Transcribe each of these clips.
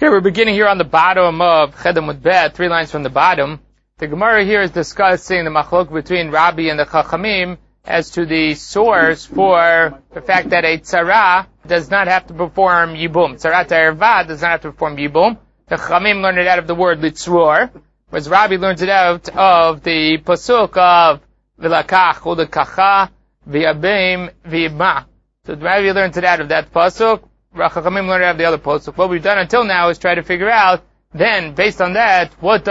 Okay, we're beginning here on the bottom of Chedem with Bet, 3 lines from the bottom. The Gemara here is discussing the machlok between Rabbi and the Chachamim as to the source for the fact that a tzara does not have to perform yibum. Tzarat ha'erva does not have to perform yibum. The Chachamim learned it out of the word litzror, whereas Rabbi learns it out of the pasuk of v'lakach u'lekacha v'yabim v'yibma. So Rabbi learns it out of that pasuk. Chachamim learned it out of the other pasuk. What we've done until now is try to figure out, then, based on that, what do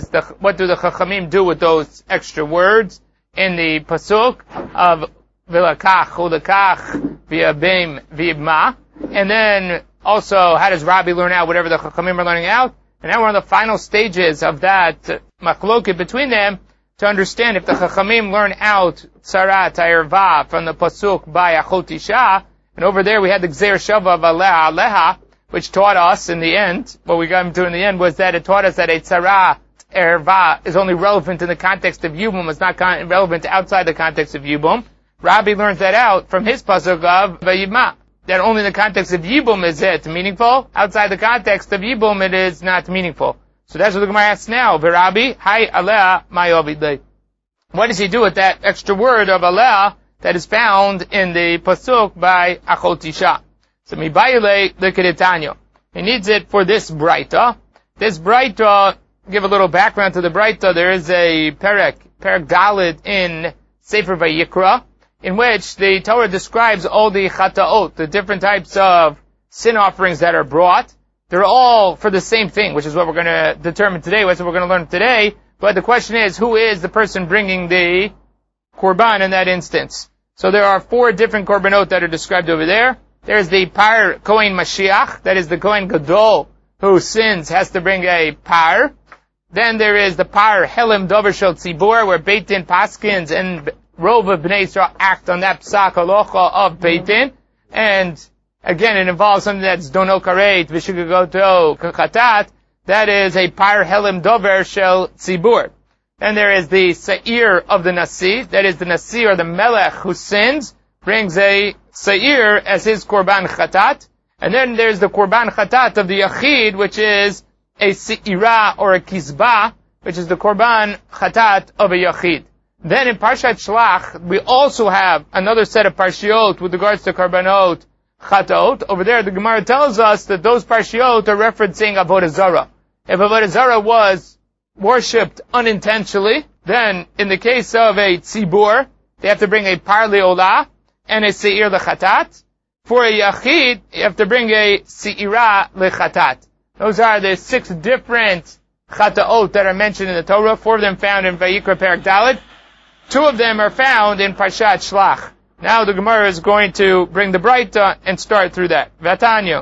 the Chachamim do with those extra words in the pasuk of v'lakach u'lekach v'yabim v'yibma? And then, also, how does Rabbi learn out whatever the Chachamim are learning out? And now we're on the final stages of that machloket between them to understand if the Chachamim learn out tzarat ha'erva from the pasuk by achot isha. And over there we had the Gzeir Shava of Aleha Aleha, which taught us in the end, what we got into in the end was that it taught us that a tzara erva is only relevant in the context of Yibum, it's not relevant outside the context of Yibum. Rabbi learns that out from his pasuk of Vayibma, that only in the context of Yibum is it meaningful, outside the context of Yibum it is not meaningful. So that's what the Gemara asks now, V'Rabbi, Hai Aleha Mayovidei. What does he do with that extra word of Aleha that is found in the pasuk by Achot Isha? So mibayile l'kedetanyo. He needs it for this braita. This braita, give a little background to the braita. There is a Perek Dalet in Sefer Vayikra, in which the Torah describes all the chataot, the different types of sin offerings that are brought. They're all for the same thing, which is what we're going to determine today. That's what we're going to learn today. But the question is, who is the person bringing the korban in that instance? So there are 4 different korbanot that are described over there. There's the par Kohen Mashiach, that is the Kohen Gadol who sins has to bring a par. Then there is the par Helem Dover Shel Tzibur, where Beit Din Paskins and Rov of Bnei Yisrael act on that psak halacha of Beit Din. And again, it involves something that's Dono Karet V'Shugagoto Kachatat. That is a par Helem Dover Shel Tzibur. Then there is the Sa'ir of the Nasi, that is the Nasi or the Melech who sins, brings a Sa'ir as his Korban Chatat. And then there's the Korban Chatat of the Yachid, which is a Se'ira or a Kizbah, which is the Korban Chatat of a Yachid. Then in Parshat Shlach, we also have another set of Parshiot with regards to Korbanot Chatot. Over there, the Gemara tells us that those Parshiot are referencing Avodah Zarah. If Avodah Zarah was worshipped unintentionally, then in the case of a tzibur, they have to bring a par le'olah and a se'ir lechatat. For a yachid, you have to bring a se'ira lechatat. Those are the 6 different chataot that are mentioned in the Torah. 4 of them found in Vayikra Perek Dalet. 2 of them are found in Parshat Shlach. Now the Gemara is going to bring the Braita and start through that. V'atanyo.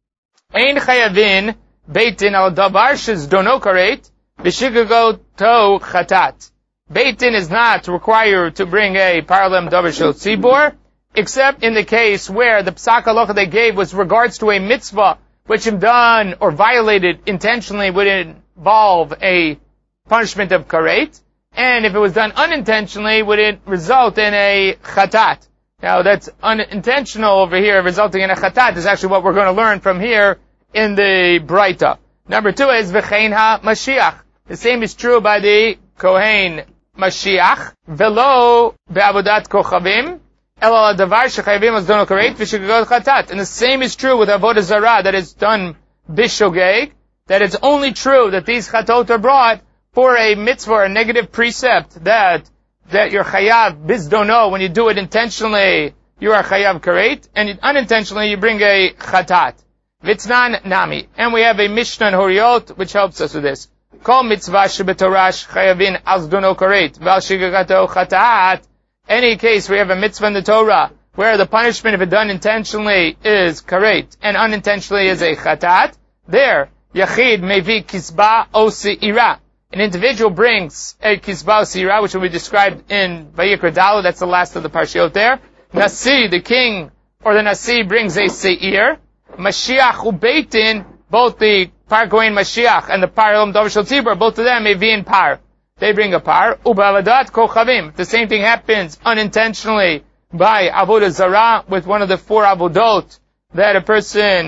Ein chayavin beitin al davar shes dono karet v'shigago to chatat. Beit Din is not required to bring a paralem davar shel tzibur, except in the case where the psak halacha they gave was regards to a mitzvah, which if done or violated intentionally would involve a punishment of karet, and if it was done unintentionally would it result in a chatat. Now that's unintentional over here, resulting in a chatat, is actually what we're going to learn from here in the Braita. Number 2 is v'chein ha-Mashiach. The same is true by the Kohen Mashiach. Velo be'avodat kochavim, ela davar shechayavim as dono karet v'shegagod chatat. And the same is true with avodah zarah that is done bishogeg, that it's only true that these chatot are brought for a mitzvah or a negative precept that you're chayav bizdono. When you do it intentionally, you are chayav karet, and unintentionally you bring a chatat. Vitznan nami. And we have a Mishnah in Horiot which helps us with this. Kol mitzvah shebetorash chayavin az dono karet val shigagato chatat. Any case where you have a mitzvah in the Torah where the punishment if it done intentionally is karet and unintentionally is a chatat, there yachid mevi kisba o se'ira. An individual brings a kisba o se'ira, which will be described in Vayikra Dalet. That's the last of the parshiot there. Nasi, the king or the Nasi, brings a se'ir. Mashiach u'Beit Din, both the par Kohen Mashiach and the par Helem Dover Shel Tzibur, both of them may be in par. They bring a par. U'ba'avadat kochavim. The same thing happens unintentionally by avodah zarah with one of the 4 avodot that a person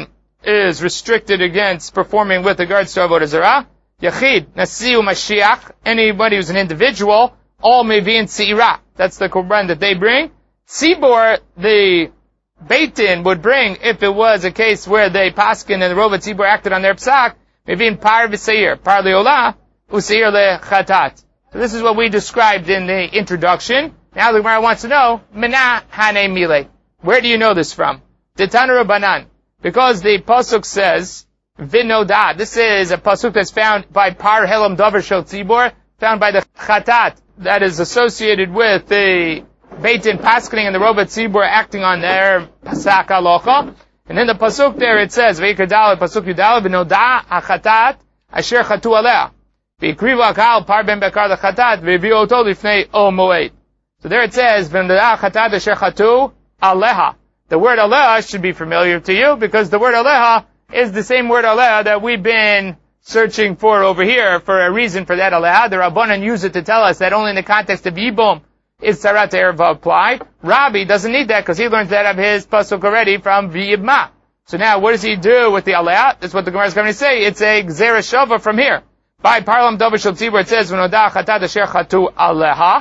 is restricted against performing with regards to Avodah Zarah. Yachid, Nasi Mashiach, anybody who's an individual, all may be in Seirah. That's the Korban that they bring. Tzibor, the Beit Din would bring, if it was a case where they Paskin and the Rova Tzibor acted on their Psak, maybe in Par V'Seir, Par Leolah, Useir Le-Chatat. So this is what we described in the introduction. Now the Gemara wants to know, Mena Hane Mile. Where do you know this from? Detana Rabbanan. Because the Pasuk says, Vinoda. This is a Pasuk that's found by Par Helam Dover Shel Tzibor, found by the Chatat, that is associated with the Beit Din Paskening and the Rova Tzibor acting on their Pasak Halacha. And in the Pasuk there it says, V'ikar Daled, Pasuk Yudaled, V'noda HaChatat, Asher Chatu Alea. V'ikriva Akal, Par Ben Bekar LeChatat, V'vi'u Oto Lifnei O Moed. So there it says, V'noda HaChatat, Asher Chatu Aleha. The word Aleha should be familiar to you, because the word Aleha is the same word Aleha that we've been searching for over here for a reason for that Aleha. The Rabbanan use it to tell us that only in the context of Yibum is Sarat Erva applied. Rabbi doesn't need that because he learns that of his pasuk already from V'yibma. So now what does he do with the Aleha? That's what the Gemara is going to say. It's a Gzera Shava from here. By Parlam Dover Shel Tzibor it says V'noda Chatat Asher Chatu Aleha.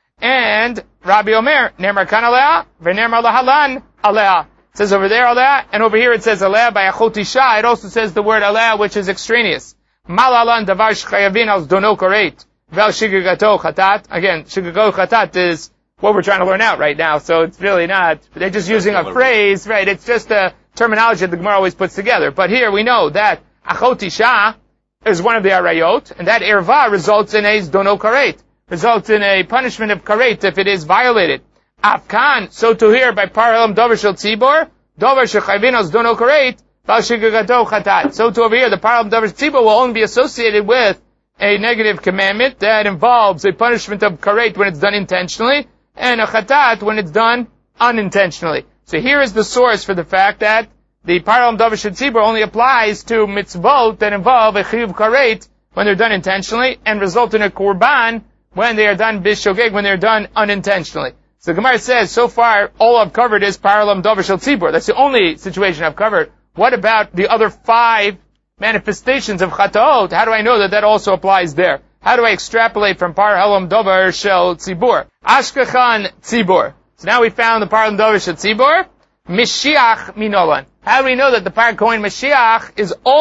And Rabbi Omer, Nemar Kan Aleha, V'nemar Lahalan Aleha. It says over there Aleha, and over here it says Aleha by Achot Isha. It also says the word Aleha, which is extraneous. Malalan Davar Shchayavin Al Dono Koreit. Vel Shigato Chatat. Again, Shigato Chatat is what we're trying to learn out right now, so it's really not. They're just using a phrase, right? It's just a terminology that the Gemara always puts together. But here we know that Achot Isha is one of the Arayot, and that Erva results in a Dono Koreit. Results in a punishment of Koreit if it is violated. Afkan, so to here by Parhalam Dover Shel Tzibor, Dover Shechayvinos Dono Koreit, Val Shigato Chatat. So to over here, the Parhalam Dover Shel Tzibor will only be associated with a negative commandment that involves a punishment of Koreit when it's done intentionally, and a Chatat when it's done unintentionally. So here is the source for the fact that the Parhalam Dover Shel Tzibor only applies to mitzvot that involve a Chiyuv Koreit when they're done intentionally, and result in a Korban when they are done Bishogeg, when they're done unintentionally. So the Gemara says, so far, all I've covered is Parhalam Dover Shel Tzibor. That's the only situation I've covered. What about the other 5 manifestations of Chataot? How do I know that that also applies there? How do I extrapolate from Parhalam Dover Shel Tzibor? Ashkechan Tzibor. So now we found the Parhalam Dover Shel Tzibor. Mashiach Minolan. How do we know that the Par Kohen Mashiach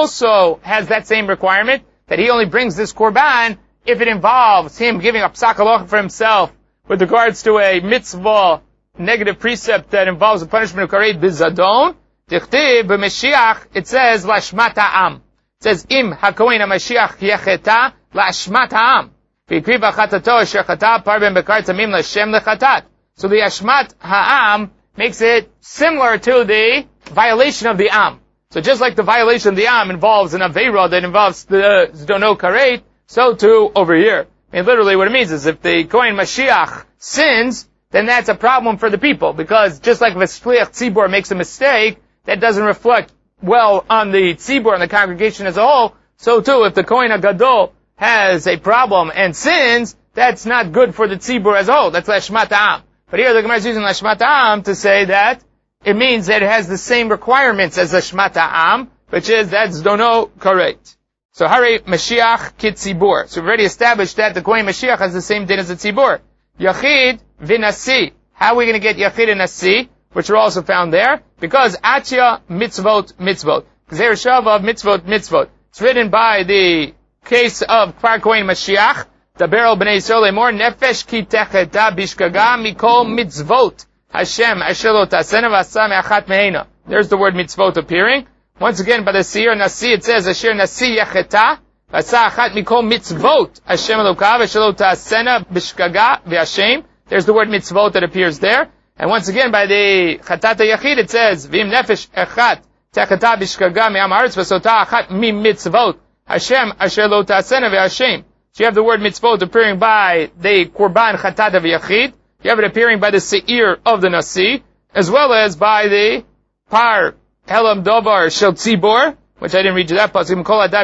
has that same requirement? That he only brings this Korban if it involves him giving up Psak Halacha for himself with regards to a mitzvah negative precept that involves the punishment of Koreit Bizadon. Tichtib b'Mashiach, it says Lashmat Ha'am. It says Im HaKohen HaMashiach Yecheta Lashmat Ha'am. V'ikriv HaChatato Asher Chata Par Ben Bekar Tamim L'Shem Lechatat. So the Ashmat Ha'am makes it similar to the violation of the Am. So just like the violation of the Am involves an Aveira that involves the Zdono Koreit, so too over here. I mean, literally what it means is if the Kohen Mashiach sins, then that's a problem for the people. Because just like if a Shliach Tzibor makes a mistake, that doesn't reflect well on the Tzibor and the congregation as a whole, so too if the Kohen HaGadol has a problem and sins, that's not good for the Tzibor as a whole. That's Lashmat Ha'am. But here the Gemara is using Lashmat Ha'am to say that it means that it has the same requirements as Lashmat Ha'am, which is that Zdono Koreit. So Hare Mashiach Kitzibor. So we've already established that the Kohen Mashiach has the same din as the Tzibor. Yachid V'Nasi. How are we going to get Yachid and Nasi, which are also found there? Because Atya Mitzvot Mitzvot. Gzer Shava of Mitzvot Mitzvot. It's written by the case of Par Kohen Mashiach. Daber B'nei Yisrael Lemor Nefesh Ki Techeta Bishkaga Mikol Mitzvot Hashem Asher Lo Tasena V'Asa Me'achat Mehena. There's the word Mitzvot appearing. Once again, by the Seir Nasi, it says, Asher Nasi Yecheta, V'asa Achat Mikol Mitzvot, Hashem Elokav, Asher Lo Ta'asena, Bishkaga, V'Hashem. There's the word Mitzvot that appears there. And once again, by the Chatat HaYachid, it says, V'im Nefesh Echat, Techeta Bishkaga, Me'am Haaretz, V'sota Achat Mi Mitzvot, Hashem Asher Lo Ta'asena, V'Hashem. So you have the word Mitzvot appearing by the Korban Chatat HaYachid. You have it appearing by the Seir of the Nasi, as well as by the Par Helam Dover Shel Tzibor, which I didn't read you that part.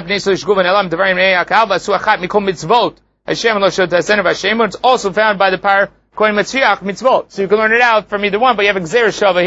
It's also found by the Par Kohen Mashiach Mitzvot. So you can learn it out from either one, but you have a Gzer Shava here.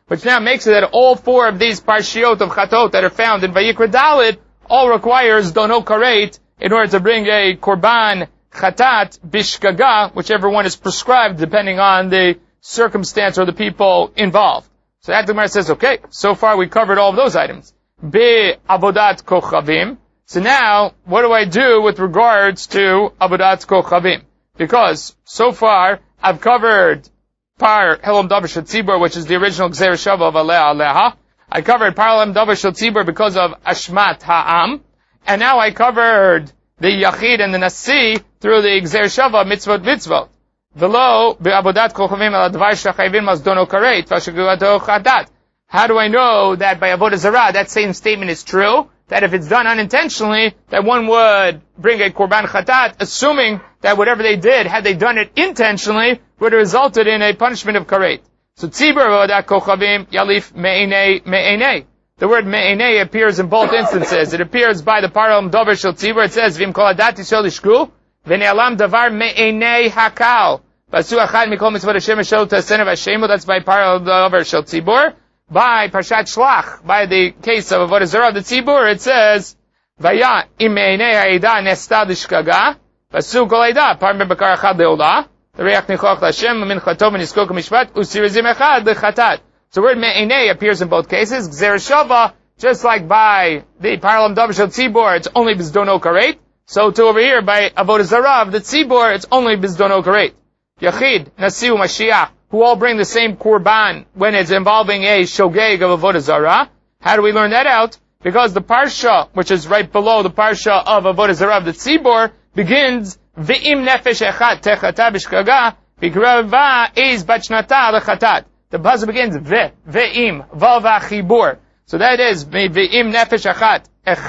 which now makes it that all four of these parshiot of chatot that are found in Vayikra Dalet all requires dono karet in order to bring a korban chatat bishgaga, whichever one is prescribed depending on the circumstance or the people involved. So that the Gemara says, okay, so far we covered all of those items. Be avodat kochavim. So now, what do I do with regards to avodat kochavim? Because so far I've covered par helam davar shel tzibur, which is the original gzeir shava of aleh aleha. I covered par helam davar shel tzibur because of ashmat ha'am, and now I covered the yachid and the nasi through the gzeir shava mitzvot. Below, be'avodat kochavim al advar shachayvin mas dono karet v'ashagato chatat. How do I know that by avodah zarah that same statement is true? That if it's done unintentionally, that one would bring a korban chatat, assuming that whatever they did, had they done it intentionally, would have resulted in a punishment of karet. So tzibur avodat kochavim yalif me'enei. The word me'enei appears in both instances. It appears by the param dover shel tzibur. It says v'im kol adat yisrael ishku v'ne'alam davar me'enei hakal. Vasu achad mikol mitzvot Hashem shel tasenu v'ashemu. That's by param dover shel tzibur. By Parshat Shlach, by the case of Avodah Zarah, the Tzibur, it says, Vaya im me'enei ha'ida nesta d'shkaga, vasu kol ha'ida, par bebakar achad le'olah, v'reach nichoch l'Hashem, min chatov v'niskok mishpat, u'sirizim echad l'chatat. So the word me'enei appears in both cases. Gzeir shava, just like by the Parlam Davar Shel Tzibur, it's only bizdono karet. So too over here, by Avodah Zarah, the Tzibur, it's only bizdono karet. Yachid, Nasi u'Mashiach, who all bring the same korban when it's involving a shogeg of Avodah Zarah. How do we learn that out? Because the parsha, which is right below the parsha of Avodah Zarah of the Tzibur, begins V'im nefesh echad techata b'shkaga v'grava is bachnata lechatat. The pasuk begins V'im vava chibur. So that is V'im nefesh echad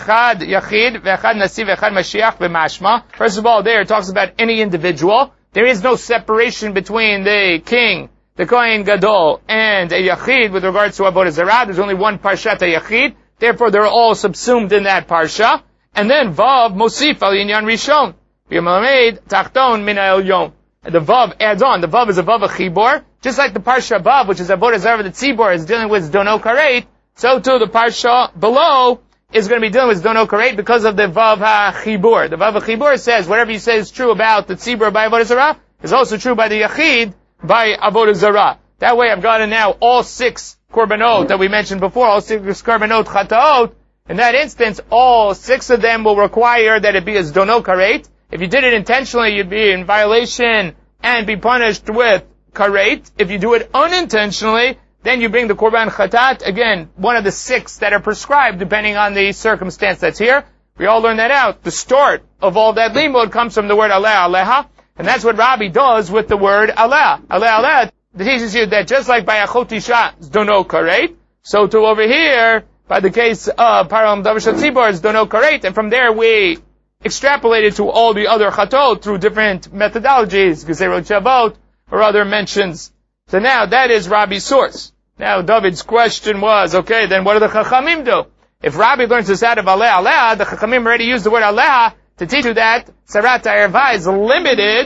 yachid v'echad nasi v'echad mashiach v'mashma. First of all, there it talks about any individual. There is no separation between the king, the Kohen Gadol, and a Yachid with regards to Avodah Zarah. There's only one Parshat Yachid. Therefore, they're all subsumed in that Parsha. And then Vav Mosif Al Inyan Rishon. V'yamamed Tachton Min Ha'elyon. The Vav adds on. The Vav is a Vav of Chibur. Just like the Parsha Vav, which is Avodah Zarah, the Tzibur, is dealing with Dono Karet, so too the Parsha below is going to be dealing with Dono Karet because of the Vav HaChibur. The Vav HaChibur says whatever you say is true about the Tzibur by Avodah Zarah is also true by the Yachid by Avodah Zarah. That way I've gotten now all 6 korbanot that we mentioned before, all 6 korbanot chataot. In that instance, all 6 of them will require that it be as Dono Karet. If you did it intentionally, you'd be in violation and be punished with Karet. If you do it unintentionally, then you bring the korban chatat, again, one of the 6 that are prescribed depending on the circumstance that's here. We all learn that out. The start of all that limud comes from the word aleh aleha, and that's what Rabbi does with the word aleh. Aleh aleh teaches you that just like by achot isha, it's dono karet, so too over here, by the case of param davar shel tzibur, it's dono karet, and from there we extrapolated to all the other chatot through different methodologies, gezerot shavot, or other mentions. So now that is Rabbi's source. Now David's question was, okay, then what do the Chachamim do? If Rabbi learns this out of Aleh Aleh, the Chachamim already used the word Aleh to teach you that Sarat HaErva is limited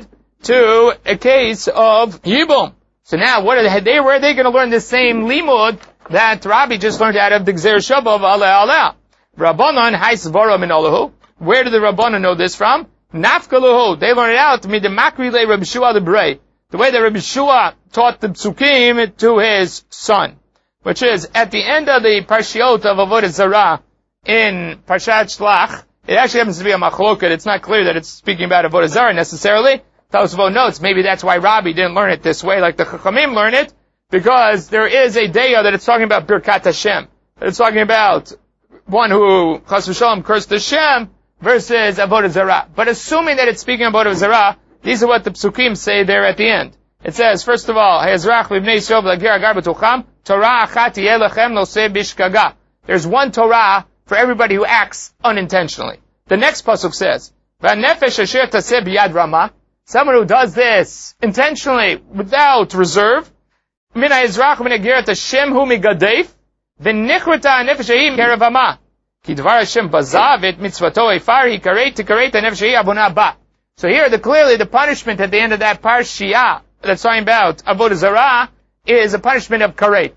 to a case of Yibum. So now where are they going to learn the same limud that Rabbi just learned out of the Gzeir Shava of Aleh Aleh? Rabbanon Hais Vora Min Olahu. Where do the Rabbanon know this from? Nafkaluhu. They learned it out to me the Makri Le Rabbi Shua the Brei. The way that Rabbi Shua taught the psukim to his son, which is at the end of the parshiot of Avodah Zarah in Parshat Shlach. It actually happens to be a machloket. It's not clear that it's speaking about Avodah Zarah necessarily. Tosafot notes maybe that's why Rabbi didn't learn it this way, like the Chachamim learn it, because there is a daya that it's talking about Birkat Hashem. That it's talking about one who Chas v'Shalom cursed Hashem versus Avodah Zarah. But assuming that it's speaking about Avodah Zarah, these are what the psukim say there at the end. It says, first of all, there's one Torah for everybody who acts unintentionally. The next pasuk says, someone who does this intentionally, without reserve, so here, clearly the punishment at the end of that parshia that's talking about Avodah Zarah is a punishment of karet.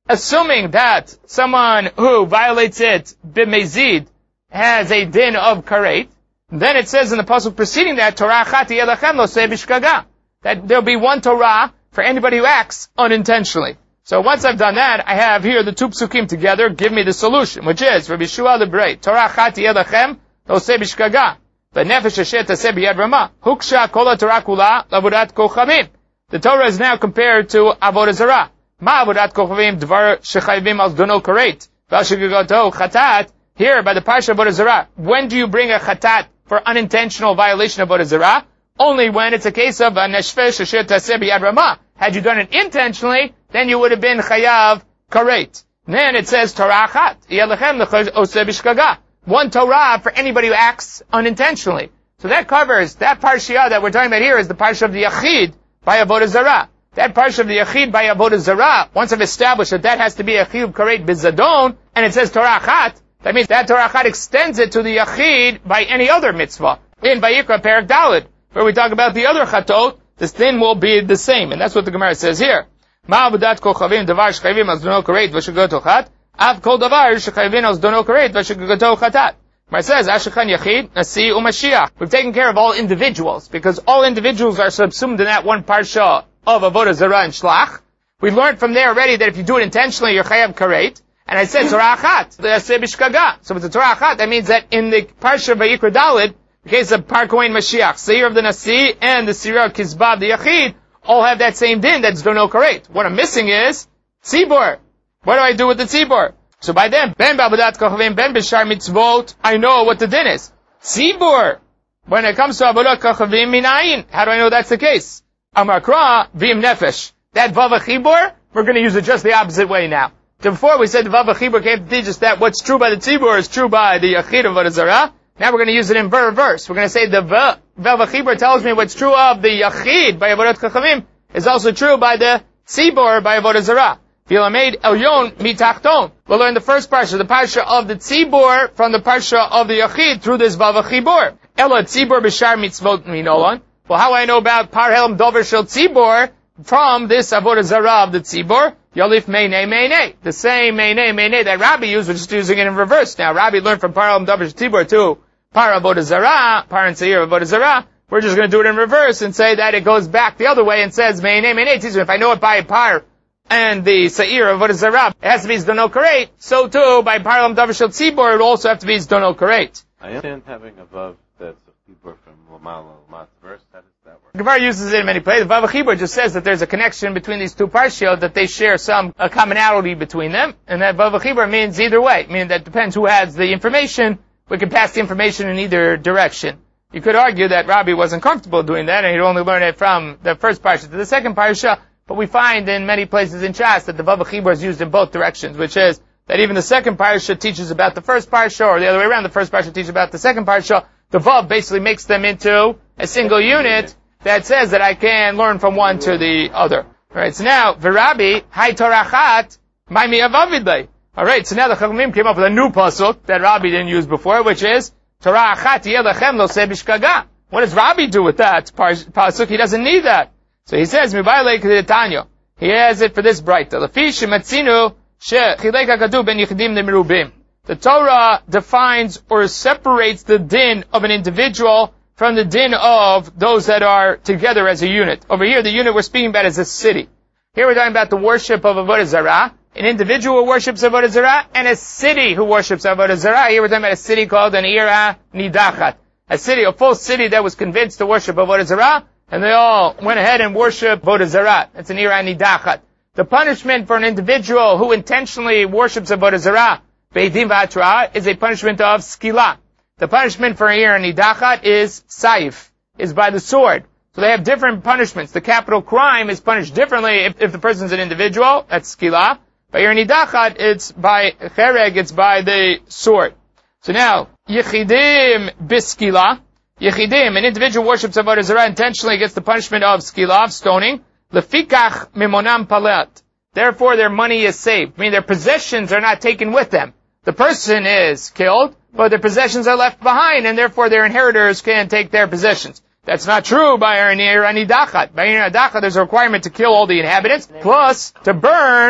assuming that someone who violates it b'mezid has a din of karet, then it says in the pasuk preceding that, Torah achat yeh lachem lo oseh b'shgaga, that there'll be one Torah for anybody who acts unintentionally. So once I've done that, I have here the two psukim together give me the solution, which is Rabbi Shua Lebrei, Torah achat yeh lachem lo oseh b'shgaga, v'nefesh asher taseh b'yad ramah, huksha kol haTorah kula l'avodat kochavim. The Torah is now compared to avodah zarah. Ma avodat kochavim dvar shechayvim al dono karet, v'al shegagato chatat. Here, by the parsha avodah zarah, when do you bring a chatat for unintentional violation of avodah zarah? Only when it's a case of a neshvesh asher taseh b'yad ramah. Had you done it intentionally, then you would have been chayav karet. Then it says Torah achat yeh lachem oseh b'shgaga. One Torah for anybody who acts unintentionally. So that covers, that parsha that we're talking about here is the parsha of the Yachid by avodah zarah. That parsha of the Yachid by avodah zarah, once I've established that has to be a chiyuv karet bizadon, and it says Torah achat, that means that Torah achat extends it to the Yachid by any other mitzvah. In Vayikra Perek Daled, where we talk about the other chatot, this thing will be the same, and that's what the Gemara says here. Ma avodat kochavim davar shechayvim al dono karet v'shagato chat, av kol davar shechayvim al dono karet v'shagato chatat. Gemara says, Ashachan Yachid, Nasi u'Mashiach. We've taken care of all individuals, because all individuals are subsumed in that one parsha of avodah zarah and shlach. We learned from there already that if you do it intentionally, you're chayav karet. And I said Torah achat, l'aseh b'shgaga. So with the Torah achat, that means that in the parsha of Vayikra Daled, the case of Par Kohen Mashiach, Seir of the Nasi and the Sirah Kizbah of the Yachid, all have that same din, that's dono karet. What I'm missing is tzibor. What do I do with the tzibor? So by then, ben ba'avodat kochavim, ben b'shar mitzvot, I know what the din is. Tzibor. When it comes to avodat kochavim minayin, how do I know that's the case? Amar Kra, v'im nefesh. That vav achibor, we're going to use it just the opposite way now. So before we said the vav achibor came to teach us that what's true by the tzibor is true by the yachid of avodah zarah. Now we're going to use it in reverse. We're going to say the vav achibor tells me what's true of the yachid by avodat kochavim is also true by the tzibor by avodah zarah. V'lamed elyon mitachton. We'll learn the first parsha, the parsha of the tzibor from the parsha of the yachid through this vav achibor. Ela tzibor b'shar mitzvot minolan. Well, how do I know about par helam dover shel tzibor from this avodah zarah of the tzibor? Yolif meinei meinei. The same meinei that Rabbi used, we're just using it in reverse now. Rabbi learned from par helam dover shel tzibor to par avodah zarah, par and seir avodah zarah. We're just going to do it in reverse and say that it goes back the other way and says meinei meinei. If I know it by par and the seir avodah zarah, it has to be zdono karet. So too, by par helam dover shel tzibor, it will also have to be zdono karet. I understand having a vav that's a tzibor from Lamala Lamat's verse. How does that work? The Gemara uses it in many places. The Vav HaChibur just says that there's a connection between these two parshiot, that they share a commonality between them, and that Vav HaChibur means either way. Meaning that depends who has the information, we can pass the information in either direction. You could argue that Rabbi wasn't comfortable doing that, and he'd only learn it from the first parsha to the second parsha, but we find in many places in Shas that the Vav HaChibur is used in both directions, which is that even the second parsha teaches about the first parsha, or the other way around, the first parsha teaches about the second parsha. The Vav basically makes them into a single unit that says that I can learn from one to the other. Alright, so now, V'Rabbi, Hai Torachat, Maimi Avavidlei. Alright, so now the Chachamim came up with a new pasuk that Rabbi didn't use before, which is, Torah Achat Yeh Lechem Lo Se B'Shgaga. What does Rabbi do with that pasuk? He doesn't need that. So he says, Mibaylei K'Tanyo. He has it for this bright. Lefi Shematzinu She Chilek HaKatuv Ben Yichidim Nemirubim. The Torah defines or separates the din of an individual from the din of those that are together as a unit. Over here, the unit we're speaking about is a city. Here we're talking about the worship of Avodah Zarah, an individual who worships Avodah Zarah, and a city who worships Avodah Zarah. Here we're talking about a city called an Ira Nidachat. A city, a full city that was convinced to worship Avodah Zarah, and they all went ahead and worshiped Avodah Zarah. It's an Ira Nidachat. The punishment for an individual who intentionally worships Avodah Zarah, Beidim V'Atra, is a punishment of skila. The punishment for Ir Nidachat is saif, is by the sword. So they have different punishments. The capital crime is punished differently if the person's an individual, that's skila. By Ir Nidachat, it's by chereg, it's by the sword. So now, Yechidim Biskila, Yechidim, an individual worships Avodah Zarah intentionally gets the punishment of skila, of stoning. Lefikach Mimonam Palet. Therefore their money is saved. Meaning their possessions are not taken with them. The person is killed, but their possessions are left behind, and therefore their inheritors can take their possessions. That's not true by Ir Nidachat. By Ir Nidachat, there's a requirement to kill all the inhabitants, plus to burn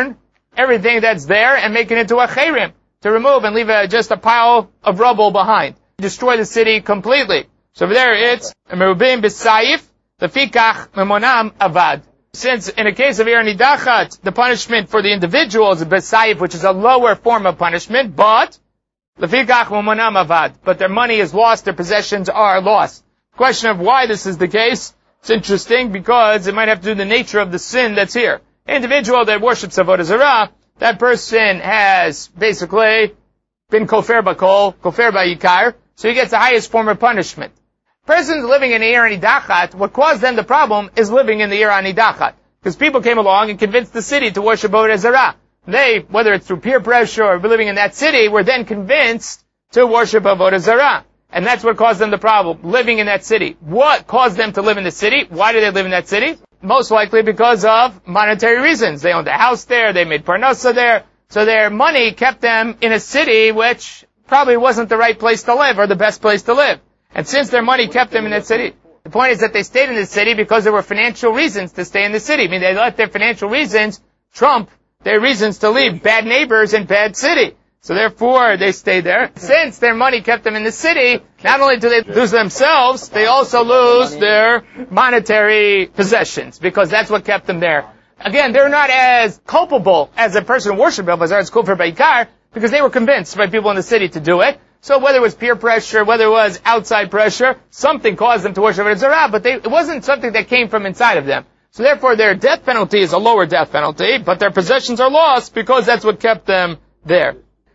everything that's there and make it into a cherim, to remove and leave just a pile of rubble behind. Destroy the city completely. So over there it's merubim b'sayif, lefikach memonam avad. Since in a case of ir nidachat, the punishment for the individual is b'sayif, which is a lower form of punishment, but lefikach memonam avad. But their money is lost, their possessions are lost. Question of why this is the case, it's interesting because it might have to do with the nature of the sin that's here. An individual that worships Avodah Zarah, that person has basically been kofer bakol, kofer ba'ikar, so he gets the highest form of punishment. Persons living in the Ir Nidachat, what caused them the problem is living in the Ir Nidachat. Because people came along and convinced the city to worship Avodah Zarah. They, whether it's through peer pressure or living in that city, were then convinced to worship Avodah Zarah. And that's what caused them the problem, living in that city. What caused them to live in the city? Why did they live in that city? Most likely because of monetary reasons. They owned a house there, they made parnasa there, so their money kept them in a city which probably wasn't the right place to live or the best place to live. And since their money kept them in that city, the point is that they stayed in the city because there were financial reasons to stay in the city. I mean, they let their financial reasons trump their reasons to leave bad neighbors and bad city. So therefore, they stayed there. Since their money kept them in the city, not only do they lose themselves, they also lose their monetary possessions, because that's what kept them there. Again, they're not as culpable as a person who worshipped Avodah Zarah, it's kufr ba'ikar, because they were convinced by people in the city to do it. So whether it was peer pressure, whether it was outside pressure, something caused them to worship Avodah Zarah, but it wasn't something that came from inside of them. So therefore, their death penalty is a lower death penalty, but their possessions are lost because that's what kept them there.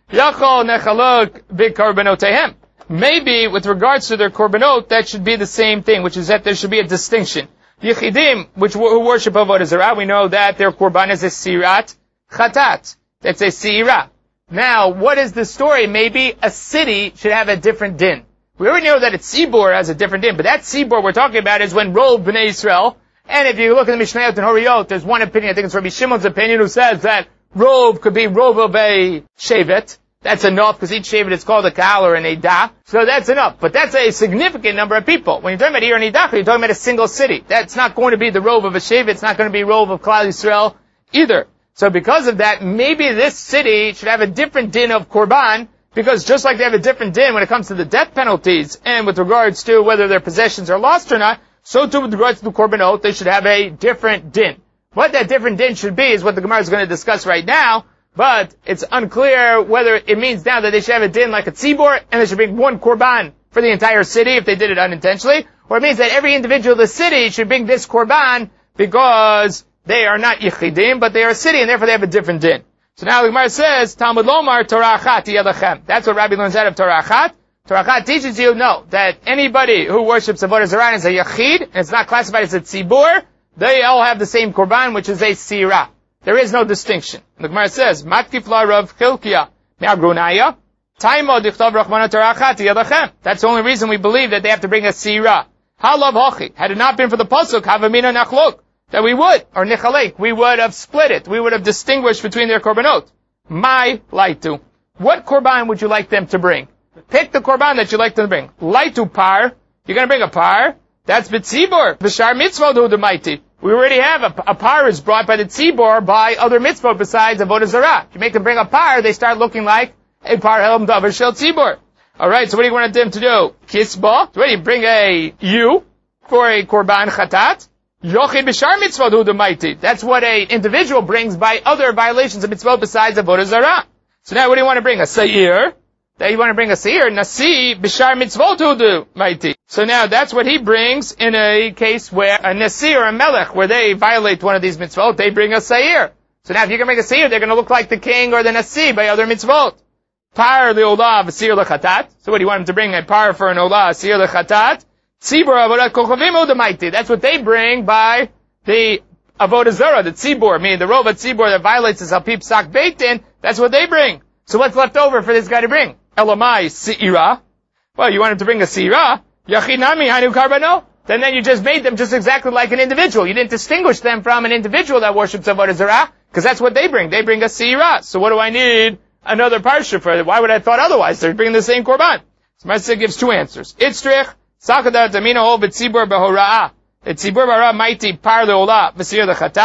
Maybe with regards to their korbanot, that should be the same thing, which is that there should be a distinction. Yechidim, who worship Avodah Zarah, we know that their korban is a sirat chatat. That's a sirah. Now, what is the story? Maybe a city should have a different din. We already know that a tzibur has a different din, but that tzibur we're talking about is when Rov Bnei Yisrael, and if you look at the Mishnayot and Horiyot, there's one opinion, I think it's Rabbi Shimon's opinion, who says that Rov could be Rov of a Shevet. That's enough, because each Shevet is called a Kahal or an Eidah. So that's enough. But that's a significant number of people. When you're talking about Ir Nidach, you're talking about a single city. That's not going to be the Rov of a Shevet. It's not going to be Rov of Klal Yisrael either. So because of that, maybe this city should have a different din of Korban, because just like they have a different din when it comes to the death penalties, and with regards to whether their possessions are lost or not, so too with regards to the Korbanot, they should have a different din. What that different din should be is what the Gemara is going to discuss right now, but it's unclear whether it means now that they should have a din like a tzibur, and they should bring one korban for the entire city if they did it unintentionally, or it means that every individual of the city should bring this korban because they are not yichidim, but they are a city, and therefore they have a different din. So now the Gemara says, Talmud Lomar Torah Achat Yadachem. That's what Rabbi learns out of Torah Achat. Torah Achat teaches you, no, that anybody who worships Avodah Zarah is a yachid, and it's not classified as a tzibur, they all have the same korban, which is a sirah. There is no distinction. The Gemara says, Matkif la Rav Chilkiya me'agrunaya, Taimo dichtav Rachmana Torah Achat Yadachem. That's the only reason we believe that they have to bring a sirah. Halav hochi. Had it not been for the pasuk, Havamina nachlok, that we would, or nichalek, we would have split it. We would have distinguished between their korbanot. My laitu. What korban would you like them to bring? Pick the korban that you like them to bring. Laitu par. You're going to bring a par. That's b'tzibur. B'shar mitzvot hu d'maiti. We already have a par is brought by the tzibur by other mitzvot besides Avodah Zarah. If you make them bring a par, they start looking like a par helm davar shel tzibur. Alright, so what do you want them to do? Kisba. So what do you bring a ewe for a korban chatat? Yochid b'shar mitzvot hu d'maiti. That's what a individual brings by other violations of mitzvot besides Avodah Zarah. So now what do you want to bring? A seir. That you want to bring a seir, nasi b'shar mitzvot hu d'maiti. So now that's what he brings in a case where a nasi or a melech, where they violate one of these mitzvot, they bring a seir. So now if you're going to make a seir, they're going to look like the king or the nasi by other mitzvot. Par li'olah v'seir lechatat. So what do you want him to bring? A par for an olah, a seir lechatat. Tzibur avodat kochavim hu d'maiti. That's what they bring by the Avodah Zarah, the tzibur, meaning the rova tzibur that violates the salpip sak beitin. That's what they bring. So what's left over for this guy to bring? Elamai seira. Well, you want him to bring a seira. Yachinami hanu karbano. Then you just made them just exactly like an individual. You didn't distinguish them from an individual that worships Avodah Zarah, because that's what they bring. They bring a seira. So what do I need another parsha for? Why would I have thought otherwise? They're bringing the same korban. So Maaseh gives two answers. Itzrich sakada tamina hol b'tzibur behora'ah. The tzibur bara maiti par leolah v'sir lechatat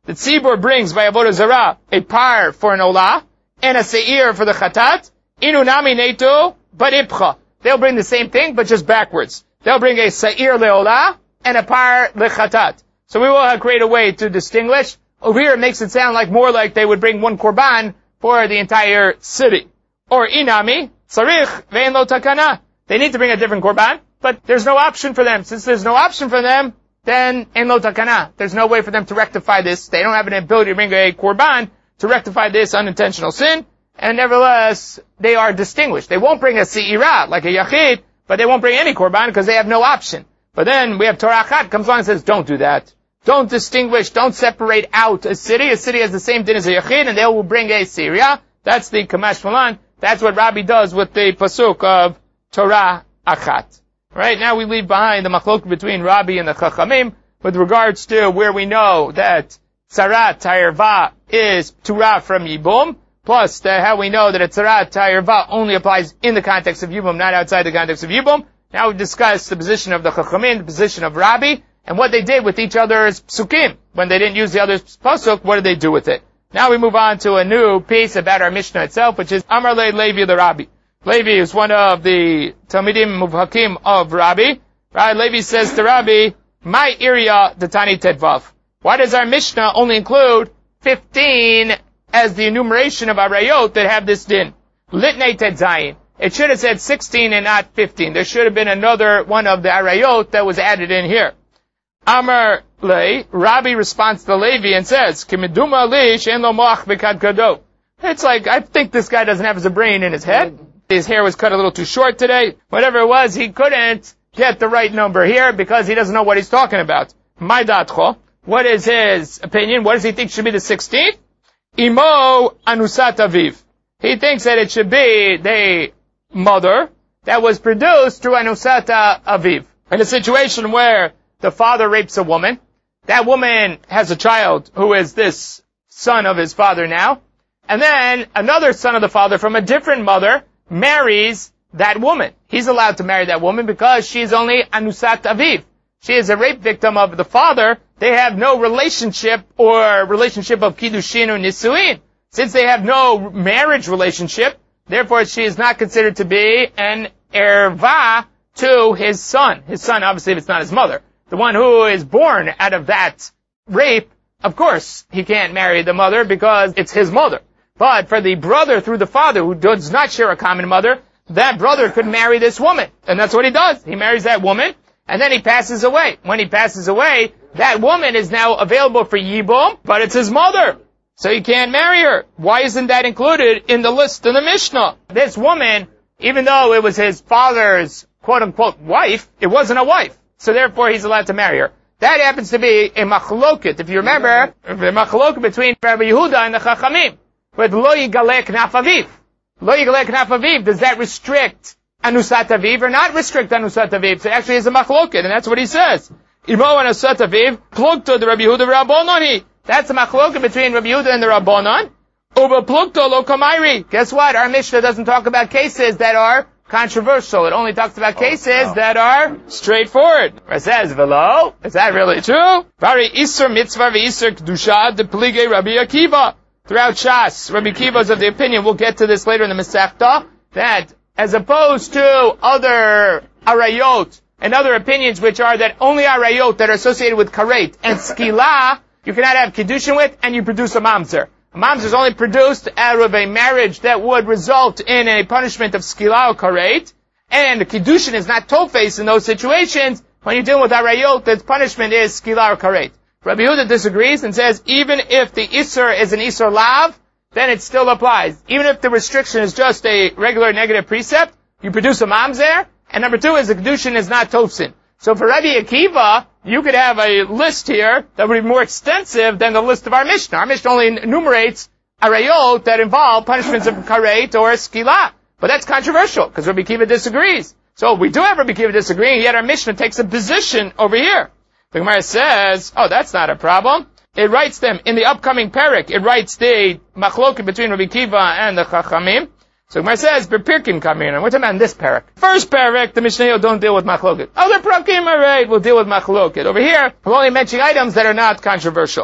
the tzibur brings by avodah zarah a par for an olah and a seir for the chatat, inunami neto but ipcha. They'll bring the same thing, but just backwards. They'll bring a seir leolah and a par lechatat. So we will create a way to distinguish. Over here it makes it sound like more like they would bring one korban for the entire city. Or inami, tzarich ve'en lo takana. They need to bring a different korban, but there's no option for them. Since there's no option for them, then en lo takana. There's no way for them to rectify this. They don't have an ability to bring a korban to rectify this unintentional sin. And nevertheless, they are distinguished. They won't bring a se'ira, like a yachid, but they won't bring any korban because they have no option. But then we have Torah Achat comes along and says, don't do that. Don't distinguish, don't separate out a city. A city has the same din as a yachid, and they will bring a se'ira. That's the Kamash Malan. That's what Rabbi does with the pasuk of Torah Achat. Right, now we leave behind the machlok between Rabbi and the Chachamim with regards to where we know that Tzarat Tayirva is Turah from Yibum, plus how we know that a Tzarat Tayirva only applies in the context of Yibum, not outside the context of Yibum. Now we've discussed the position of the Chachamim, the position of Rabbi, and what they did with each other's psukim. When they didn't use the other's pasuk, what did they do with it? Now we move on to a new piece about our Mishnah itself, which is Amar Le Levi the Rabbi. Levi is one of the Talmidim Muvhakim of Rabbi. Right? Levi says to Rabbi, my area the Tani Tedvav. Why does our Mishnah only include 15 as the enumeration of Arayot that have this din? Litnei Tedzayin. It should have said 16 and not 15. There should have been another one of the Arayot that was added in here. Amar Le, Rabbi responds to Levi and says, Kimiduma li she'en lo moach b'kad kado. It's like, I think this guy doesn't have his brain in his head. His hair was cut a little too short today. Whatever it was, he couldn't get the right number here because he doesn't know what he's talking about. My datcho. What is his opinion? What does he think should be the 16th? Imo anusat aviv. He thinks that it should be the mother that was produced through anusat aviv. In a situation where the father rapes a woman, that woman has a child who is this son of his father now, and then another son of the father from a different mother marries that woman. He's allowed to marry that woman because she's only anusat aviv. She is a rape victim of the father. They have no relationship or relationship of kiddushin or nisuin. Since they have no marriage relationship, therefore she is not considered to be an erva to his son. His son, obviously, if it's not his mother. The one who is born out of that rape, of course, he can't marry the mother because it's his mother. But for the brother through the father who does not share a common mother, that brother could marry this woman. And that's what he does. He marries that woman, and then he passes away. When he passes away, that woman is now available for Yibum, but it's his mother. So he can't marry her. Why isn't that included in the list in the Mishnah? This woman, even though it was his father's quote-unquote wife, it wasn't a wife. So therefore he's allowed to marry her. That happens to be a machloket. If you remember, the machloket between Rabbi Yehuda and the Chachamim. With lo yigaleh knaf aviv. Lo yigaleh knaf aviv, does that restrict anusat aviv or not restrict anusat aviv? So actually it's a machloket, and that's what he says. Imo anusat aviv, plukto the Rabbi Yehuda Rabbanoni. That's a machloket between Rabbi Yehuda and the Rabbanon. Uba plukto lo kamairi. Guess what? Our Mishnah doesn't talk about cases that are controversial. It only talks about cases that are straightforward. It says, velo, is that really true? Vari isur mitzvah v'isur kedusha de plige Rabbi Akiva. Throughout Shas, Rabbi Akiva is of the opinion, we'll get to this later in the Masechta, that as opposed to other arayot and other opinions which are that only arayot that are associated with karet and skila, you cannot have kiddushin with, and you produce a mamzer. A mamzer is only produced out of a marriage that would result in a punishment of skila or karet, and kiddushin is not tofes in those situations. When you're dealing with arayot, the punishment is skila or karet. Rabbi Yehuda disagrees and says even if the isur is an isur lav, then it still applies. Even if the restriction is just a regular negative precept, you produce a mamzer, and number two is the kedushin is not tofsin. So for Rabbi Akiva, you could have a list here that would be more extensive than the list of our Mishnah. Our Mishnah only enumerates arayot that involve punishments of karet or skila. But that's controversial, because Rabbi Akiva disagrees. So we do have Rabbi Akiva disagreeing, yet our Mishnah takes a position over here. The Gemara says, oh, that's not a problem. It writes them in the upcoming parak. It writes the machloket between Rabbi Akiva and the Chachamim. So Gemara says, Bepirkim Kamina. What's about in this parak? First parak, the Mishnayot don't deal with machloket. Other parakim, alright, we'll deal with machloket. Over here, we're only mentioning items that are not controversial.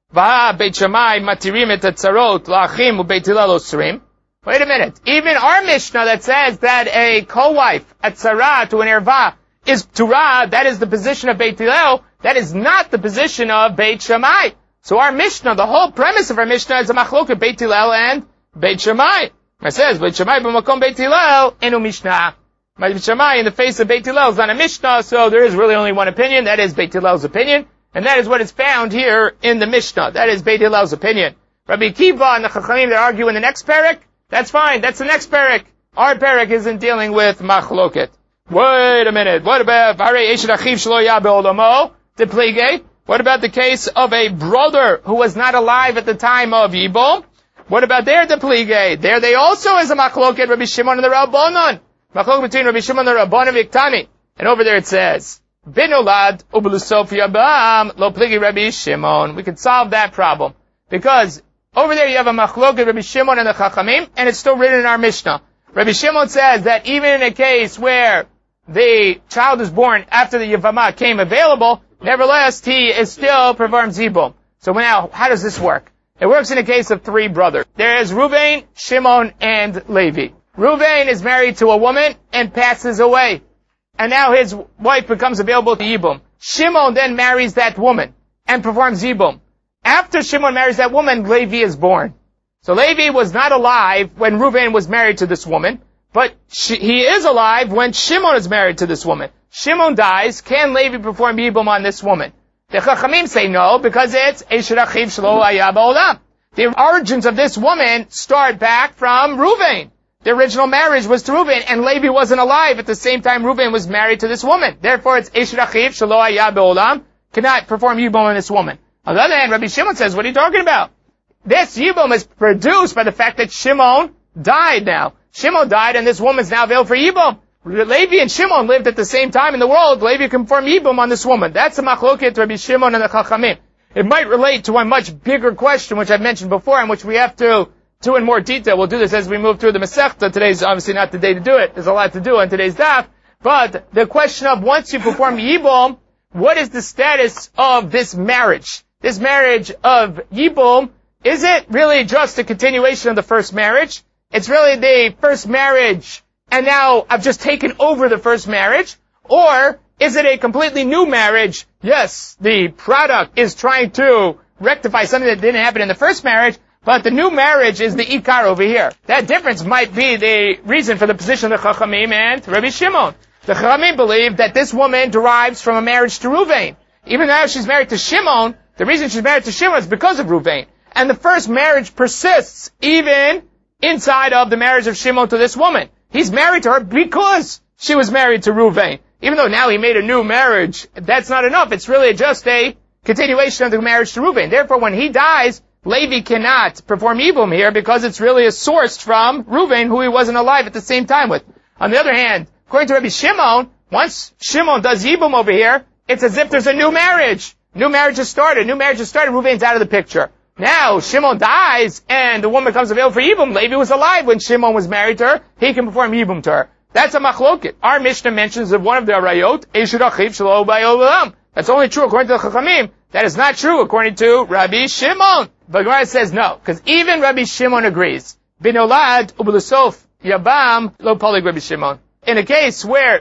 Vaha Beit Shammai matirim et hatzarot la'achim u'Beit Hillel osrim. Wait a minute. Even our Mishnah that says that a co-wife, a tzara to an erva, is turah, that is the position of Beit Hillel, that is not the position of Beit Shammai. So our Mishnah, the whole premise of our Mishnah is a machloket Beit Hillel and Beit Shammai. It says, Beit Shammai b'makom Beit Hillel, enu Mishnah. Beit Shammai in the face of Beit Hillel is not a Mishnah, so there is really only one opinion, that is Beit Hillel's opinion, and that is what is found here in the Mishnah. That is Beit Hillel's opinion. Rabbi Akiva and the Chachamim that argue in the next parak, that's fine, that's the next parak. Our parak isn't dealing with machloket. Wait a minute, what about Varei Eshet Achiv Shelo Yah Be'olamo, the Plige? What about the case of a brother who was not alive at the time of Yibum? What about their Deplige? There they also is a machloket, Rabbi Shimon and the Rabbanon. Machloket between Rabbi Shimon and the Rabbanon Viktani. And over there it says, Binolad ubelusof yabam lo pligi Rabbi Shimon. We can solve that problem. Because over there you have a machloket Rabbi Shimon and the Chachamim, and it's still written in our Mishnah. Rabbi Shimon says that even in a case where the child is born after the Yavama came available, nevertheless, he is still performs Yibum. So now, how does this work? It works in a case of three brothers. There is Reuven, Shimon, and Levi. Reuven is married to a woman and passes away. And now his wife becomes available to Yibum. Shimon then marries that woman and performs Yibum. After Shimon marries that woman, Levi is born. So Levi was not alive when Reuven was married to this woman, but he is alive when Shimon is married to this woman. Shimon dies, can Levi perform Yibum on this woman? The Chachamim say no, because it's Eshet Achiv Shelo Haya Ba'olam. The origins of this woman start back from Reuven. The original marriage was to Reuven, and Levi wasn't alive at the same time Reuven was married to this woman. Therefore, it's Eshet Achiv Shelo Haya Ba'olam, cannot perform Yibum on this woman. On the other hand, Rabbi Shimon says, what are you talking about? This Yibum is produced by the fact that Shimon died now. Shimon died, and this woman is now available for Yibum. Levi and Shimon lived at the same time in the world. Levi can perform Yibum on this woman. That's a machloket Rabbi Shimon and the Chachamim. It might relate to a much bigger question, which I've mentioned before, and which we have to do in more detail. We'll do this as we move through the Masechta. Today's obviously not the day to do it. There's a lot to do on today's daf. But the question of once you perform Yibum, what is the status of this marriage? This marriage of Yibum, is it really just a continuation of the first marriage? It's really the first marriage, and now I've just taken over the first marriage? Or is it a completely new marriage? Yes, the product is trying to rectify something that didn't happen in the first marriage, but the new marriage is the ikar over here. That difference might be the reason for the position of the Chachamim and Rabbi Shimon. The Chachamim believe that this woman derives from a marriage to Reuven. Even though she's married to Shimon, the reason she's married to Shimon is because of Reuven. And the first marriage persists even inside of the marriage of Shimon to this woman. He's married to her because she was married to Reuven. Even though now he made a new marriage, that's not enough. It's really just a continuation of the marriage to Reuven. Therefore, when he dies, Levi cannot perform Yibum here because it's really a source from Reuven, who he wasn't alive at the same time with. On the other hand, according to Rabbi Shimon, once Shimon does Yibum over here, it's as if there's a new marriage. New marriage has started. Reuven's out of the picture. Now, Shimon dies, and the woman becomes available for Yibum. Levi was alive when Shimon was married to her. He can perform Yibum to her. That's a machloket. Our Mishnah mentions of one of the arayot, Eshet Achiv Shelo Haya Ba'olam. That's only true according to the Chachamim. That is not true according to Rabbi Shimon. But Gemara says no, because even Rabbi Shimon agrees. Binolad ubelusof yabam lo polig Rabbi Shimon. In a case where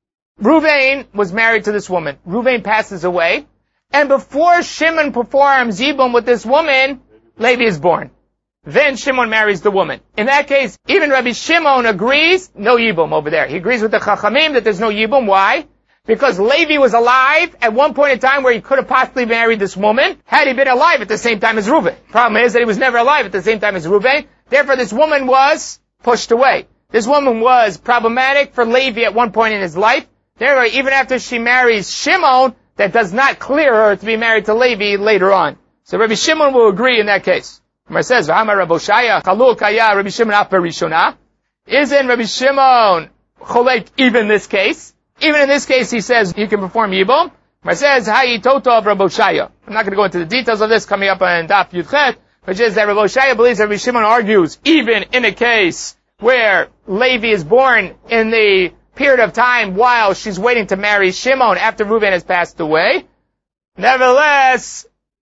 Reuven was married to this woman, Reuven passes away, and before Shimon performs Yibum with this woman, Levi is born. Then Shimon marries the woman. In that case, even Rabbi Shimon agrees, no Yibum over there. He agrees with the Chachamim that there's no Yibum. Why? Because Levi was alive at one point in time where he could have possibly married this woman, had he been alive at the same time as Reuven. Problem is that he was never alive at the same time as Reuven. Therefore, this woman was pushed away. This woman was problematic for Levi at one point in his life. Therefore, even after she marries Shimon, that does not clear her to be married to Levi later on. So Rabbi Shimon will agree in that case. It says, V'hamar Rabbi Shaya, Chaluk Haya, Rabbi Shimon Af Berishona. Isn't Rabbi Shimon cholek even this case? Even in this case, he says he can perform Yibum. It says, Hayi Toto of Rabbi Shaya. I'm not going to go into the details of this coming up on Daf Yudchet, which is that Rabbi Shaya believes that Rabbi Shimon argues, even in a case where Levi is born in the period of time while she's waiting to marry Shimon after Reuven has passed away. Nevertheless,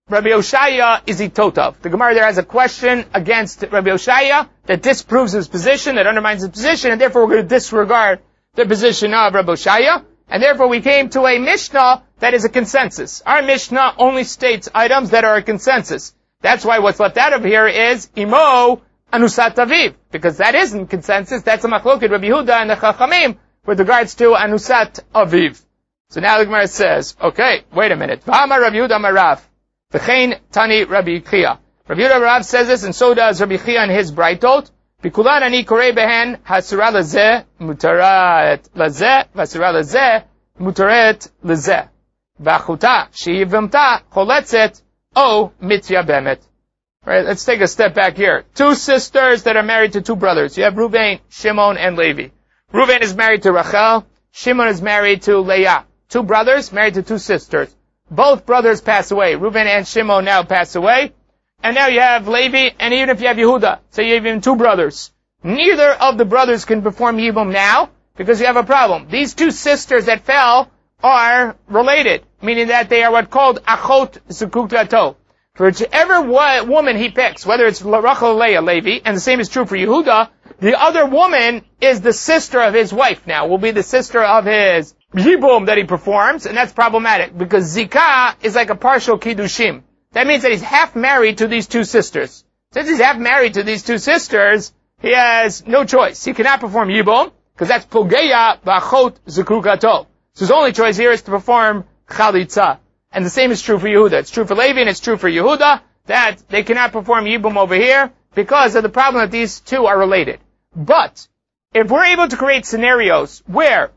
Rabbi Oshaya is Itotov. The Gemara there has a question against Rabbi Oshaya that disproves his position, that undermines his position, and therefore we're going to disregard the position of Rabbi Oshaya, and therefore we came to a Mishnah that is a consensus. Our Mishnah only states items that are a consensus. That's why what's left out of here is Imo Anusat Aviv, because that isn't consensus, that's a machloket Rabbi Yehuda and the Chachamim with regards to Anusat Aviv. So now the Gemara says, okay, wait a minute. V'amar Rabbi Yehuda Marav. V'chein Tani Rabbi Chia. Rabbi Yehuda Marav says this, and so does Rabbi Chia in his Braitot. Bikulan ani korei behen hasura lezeh mutaret lezeh v'hasura lezeh mutaret lezeh. V'achuta she'yivimta choletzet o mityabemet. Right, let's take a step back here. Two sisters that are married to two brothers. You have Reuven, Shimon, and Levi. Reuven is married to Rachel. Shimon is married to Leah. Two brothers married to two sisters. Both brothers pass away. Reuven and Shimon now pass away. And now you have Levi, and even if you have Yehuda, so you have even two brothers. Neither of the brothers can perform Yibum now, because you have a problem. These two sisters that fell are related, meaning that they are what's called Achot Zukuklato. For whichever woman he picks, whether it's Rachel or Leah, Levi, and the same is true for Yehuda, the other woman is the sister of his wife now, will be the sister of his Yibum that he performs, and that's problematic, because Zikah is like a partial Kiddushim. That means that he's half married to these two sisters. Since he's half married to these two sisters, he has no choice. He cannot perform Yibum, because that's Pogeya B'achot Zekukato. So his only choice here is to perform Chalitza. And the same is true for Yehuda. It's true for Levi and it's true for Yehuda, that they cannot perform Yibum over here, because of the problem that these two are related. But, if we're able to create scenarios where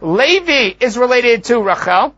Levi is related to Rachel,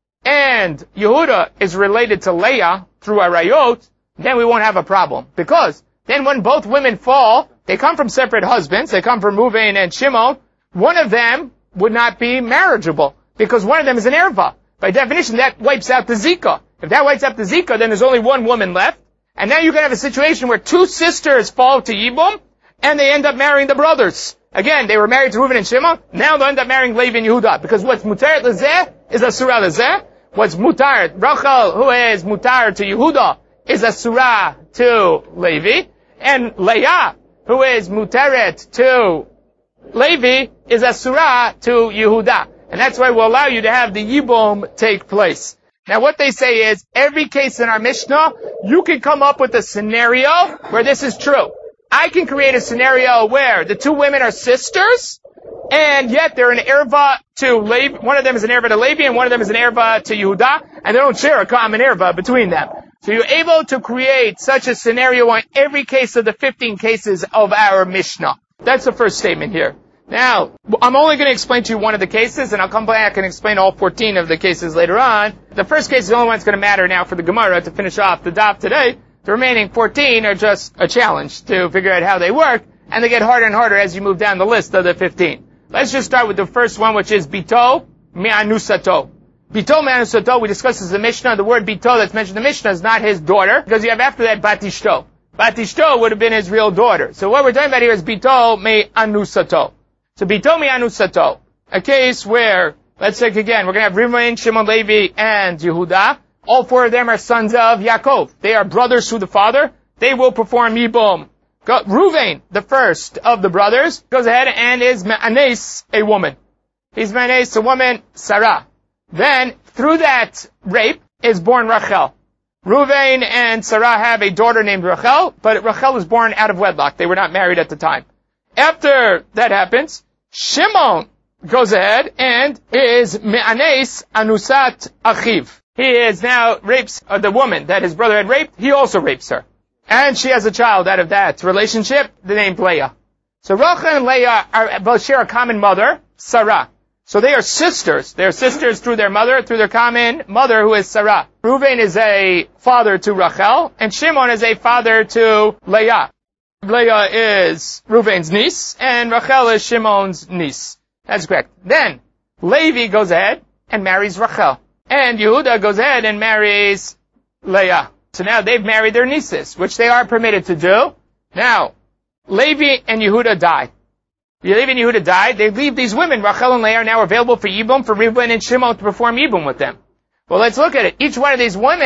and Yehuda is related to Leah through Arayot, then we won't have a problem. Because then when both women fall, they come from separate husbands, they come from Reuven and Shimon, one of them would not be marriageable, because one of them is an erva. By definition, that wipes out the Zika. If that wipes out the Zika, then there's only one woman left, and now you're going to have a situation where two sisters fall to Yibum, and they end up marrying the brothers. Again, they were married to Reuven and Shimon, now they'll end up marrying Levi and Yehuda, because what's Mutaret Lezeh is Asura Lezeh. What's Mutar, Rachel, who is Mutar to Yehuda, is a Surah to Levi. And Leah, who is Mutaret to Levi, is a Surah to Yehuda. And that's why we'll allow you to have the Yibum take place. Now what they say is, every case in our Mishnah, you can come up with a scenario where this is true. I can create a scenario where the two women are sisters, and yet they're an erva to Levi. One of them is an erva to Levi, and one of them is an erva to Yehuda, and they don't share a common erva between them. So you're able to create such a scenario on every case of the 15 cases of our Mishnah. That's the first statement here. Now, I'm only going to explain to you one of the cases, and I'll come back and explain all 14 of the cases later on. The first case is the only one that's going to matter now for the Gemara to finish off the daf today. The remaining 14 are just a challenge to figure out how they work, and they get harder and harder as you move down the list of the 15. Let's just start with the first one, which is Bito Mi'anusato. Bito Mi'anusato, we discussed this in the Mishnah. The word Bito that's mentioned in the Mishnah is not his daughter, because you have after that Batishto. Batishto would have been his real daughter. So what we're talking about here is Bito Mi'anusato. So Bito Mi'anusato, a case where, let's take again, we're going to have Reuven, Shimon, Levi, and Yehuda. All four of them are sons of Yaakov. They are brothers through the father. They will perform Yibum. Reuven, the first of the brothers, goes ahead and is Me'anes, a woman. He's Me'anes, a woman, Sarah. Then, through that rape, is born Rachel. Reuven and Sarah have a daughter named Rachel, but Rachel was born out of wedlock. They were not married at the time. After that happens, Shimon goes ahead and is Me'anes Anusat Achiv. He is now rapes the woman that his brother had raped. He also rapes her. And she has a child out of that relationship, named Leah. So Rachel and Leah both share a common mother, Sarah. So they are sisters. They are sisters through their mother, through their common mother, who is Sarah. Reuven is a father to Rachel, and Shimon is a father to Leah. Leah is Reuven's niece, and Rachel is Shimon's niece. That's correct. Then, Levi goes ahead and marries Rachel. And Yehuda goes ahead and marries Leah. So now they've married their nieces, which they are permitted to do. Now, Levi and Yehuda die. Levi and Yehuda died. They leave these women. Rachel and Leah are now available for Yibum, for Reuven and Shimon to perform Yibum with them. Well, let's look at it. Each one of these women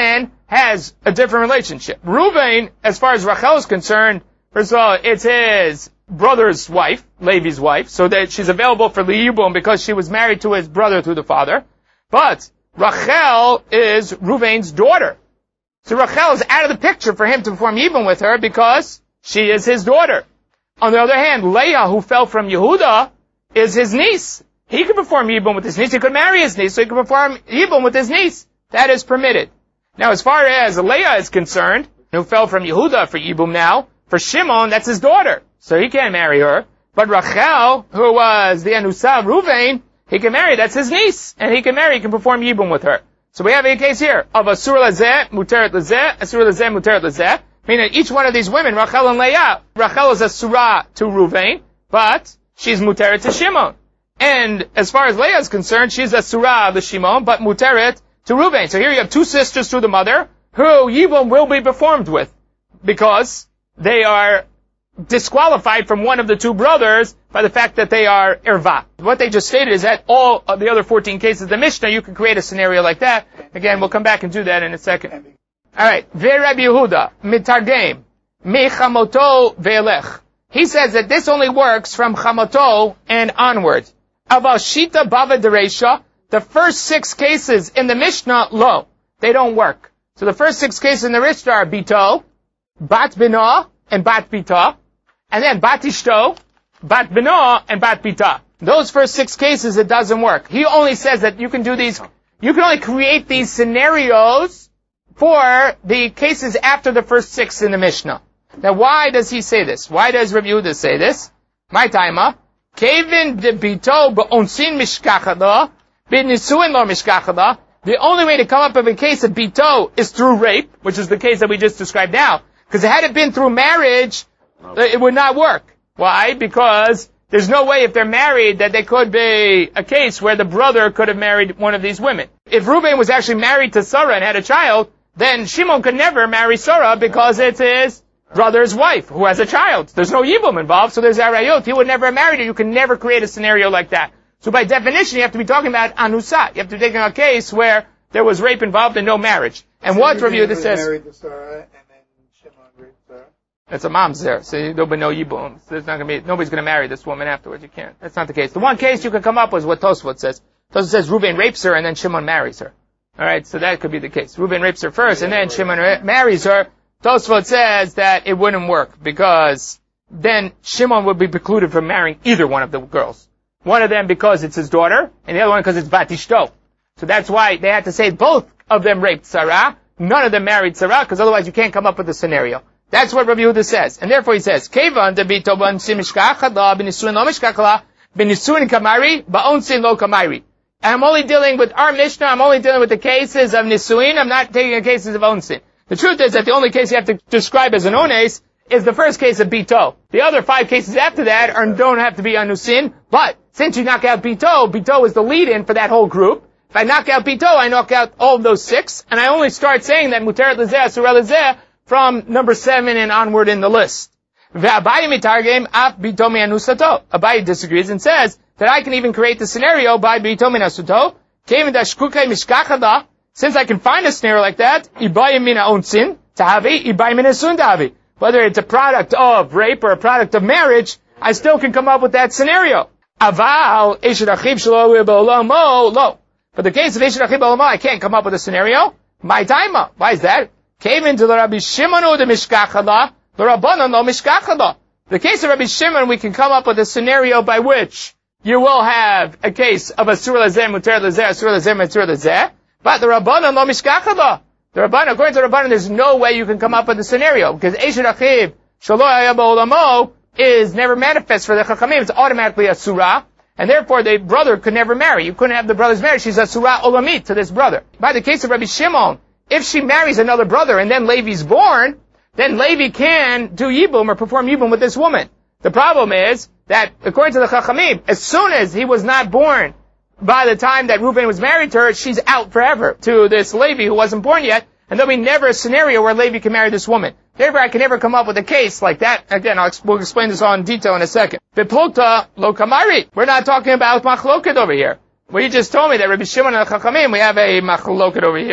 has a different relationship. Reuven, as far as Rachel is concerned, first of all, it's his brother's wife, Levi's wife, so that she's available for Yibum because she was married to his brother through the father. But Rachel is Reuven's daughter. So Rachel is out of the picture for him to perform Yibum with her because she is his daughter. On the other hand, Leah, who fell from Yehuda, is his niece. He could perform Yibum with his niece. He could marry his niece, so he could perform Yibum with his niece. That is permitted. Now, as far as Leah is concerned, who fell from Yehuda for Yibum now, for Shimon, that's his daughter, so he can't marry her. But Rachel, who was the Anusa of Reuven, he can marry, that's his niece, and he can marry, he can perform Yibum with her. So we have a case here of Asur Lazeh, Muteret Lazeh, Asur Lazeh, Muteret Lazeh, meaning each one of these women, Rachel and Leah, Rachel is a surah to Reuven, but she's Muteret to Shimon. And as far as Leah is concerned, she's a surah to Shimon, but Muteret to Reuven. So here you have two sisters through the mother, who Yibum will be performed with, because they are disqualified from one of the two brothers by the fact that they are Irva. What they just stated is that all of the other 14 cases of the Mishnah, you can create a scenario like that. Again, we'll come back and do that in a second. Alright, Rabbi Yehuda, mitargem, mi chamoto ve'elech. He says that this only works from chamoto and onward. Aval shita bava dereisha, the first 6 cases in the Mishnah, lo, they don't work. So the first 6 cases in the Mishnah are bito, bat bina, and bat bita, and then bat ishto, bat bina, and bat bita. Those first 6 cases, it doesn't work. He only says that you can do these, you can only create these scenarios for the cases after the first 6 in the Mishnah. Now, why does he say this? Why does Rabbi Yehuda say this? My taima, kevin de bito ba'onsin mishkachada, b'nisuin lo mishkachada. The only way to come up with a case of bito is through rape, which is the case that we just described now. Because had it been through marriage, it would not work. Why? Because there's no way if they're married that there could be a case where the brother could have married one of these women. If Reuben was actually married to Sarah and had a child, then Shimon could never marry Sarah because it's his brother's wife who has a child. There's no Yibum involved, so there's Arayot. He would never have married her. You can never create a scenario like that. So by definition, you have to be talking about Anusa. You have to be taking a case where there was rape involved and no marriage. And so what Rabbi Yehuda says... married to Sarah and then Shimon raped Sarah? That's a mom's there, so there'll be no Yibum. So nobody's going to marry this woman afterwards. You can't. That's not the case. The one case you can come up with is what Tosfot says. Tosfot says Reuben rapes her and then Shimon marries her. Alright, so that could be the case. Reuben rapes her first and then Shimon marries her. Tosfot says that it wouldn't work because then Shimon would be precluded from marrying either one of the girls. One of them because it's his daughter, and the other one because it's Bat Ishto. So that's why they had to say both of them raped Sarah, none of them married Sarah, because otherwise you can't come up with a scenario. That's what Rabbi Yehuda says. And therefore he says, Kevan debito b'onsin mishkachada, b'nisuin lo mishkachla, b'nisuin kamari, b'onsin lo kamari. And I'm only dealing with our Mishnah, I'm only dealing with the cases of Nisuin, I'm not taking the cases of Onsin. The truth is that the only case you have to describe as an Ones is the first case of Bito. The other 5 cases after that don't have to be Anusin, but since you knock out Bito, Bito is the lead-in for that whole group. If I knock out Bito, I knock out all of those 6, and I only start saying that Muteret Lezeh, Surah Lezeh, from number 7 and onward in the list. Ve'abayi mitargem af Bito me'anusato. Abayi disagrees and says that I can even create the scenario by Bito me'anusato. Kevin dashkukai mishkachada. Since I can find a scenario like that, Ibayim mina onsin tahavi, Ibayim mina sun tahavi. Whether it's a product of rape or a product of marriage, I still can come up with that scenario. Aval, Eshet Achiv Shelo B'Olamo, lo. For the case of Eshet Achiv B'Olamo, I can't come up with a scenario. My taima. Why is that? Came into the Rabbi Shimon the Mishkachada, the Rabbanon no Mishkachada. The case of Rabbi Shimon, we can come up with a scenario by which you will have a case of Asur Lazeh, Muter Lazeh, Asur Lazeh, Muter Lazeh, but the Rabbanon no Mishkachada. The Rabbanon, according to the Rabbanon, there's no way you can come up with a scenario, because Eshet Achiv Shelo B'Olamo is never manifest for the Chachamim. It's automatically a surah, and therefore the brother could never marry. You couldn't have the brother's marriage. She's a surah olamit to this brother. By the case of Rabbi Shimon, if she marries another brother and then Levi's born, then Levi can do Yibum or perform Yibum with this woman. The problem is that, according to the Chachamim, as soon as he was not born, by the time that Reuben was married to her, she's out forever to this Levi who wasn't born yet, and there'll be never a scenario where Levi can marry this woman. Therefore, I can never come up with a case like that. Again, we'll explain this all in detail in a second. Biplota lo kamari. We're not talking about machloket over here. Well, you just told me that Rabbi Shimon and Chachamim, we have a machloket over here.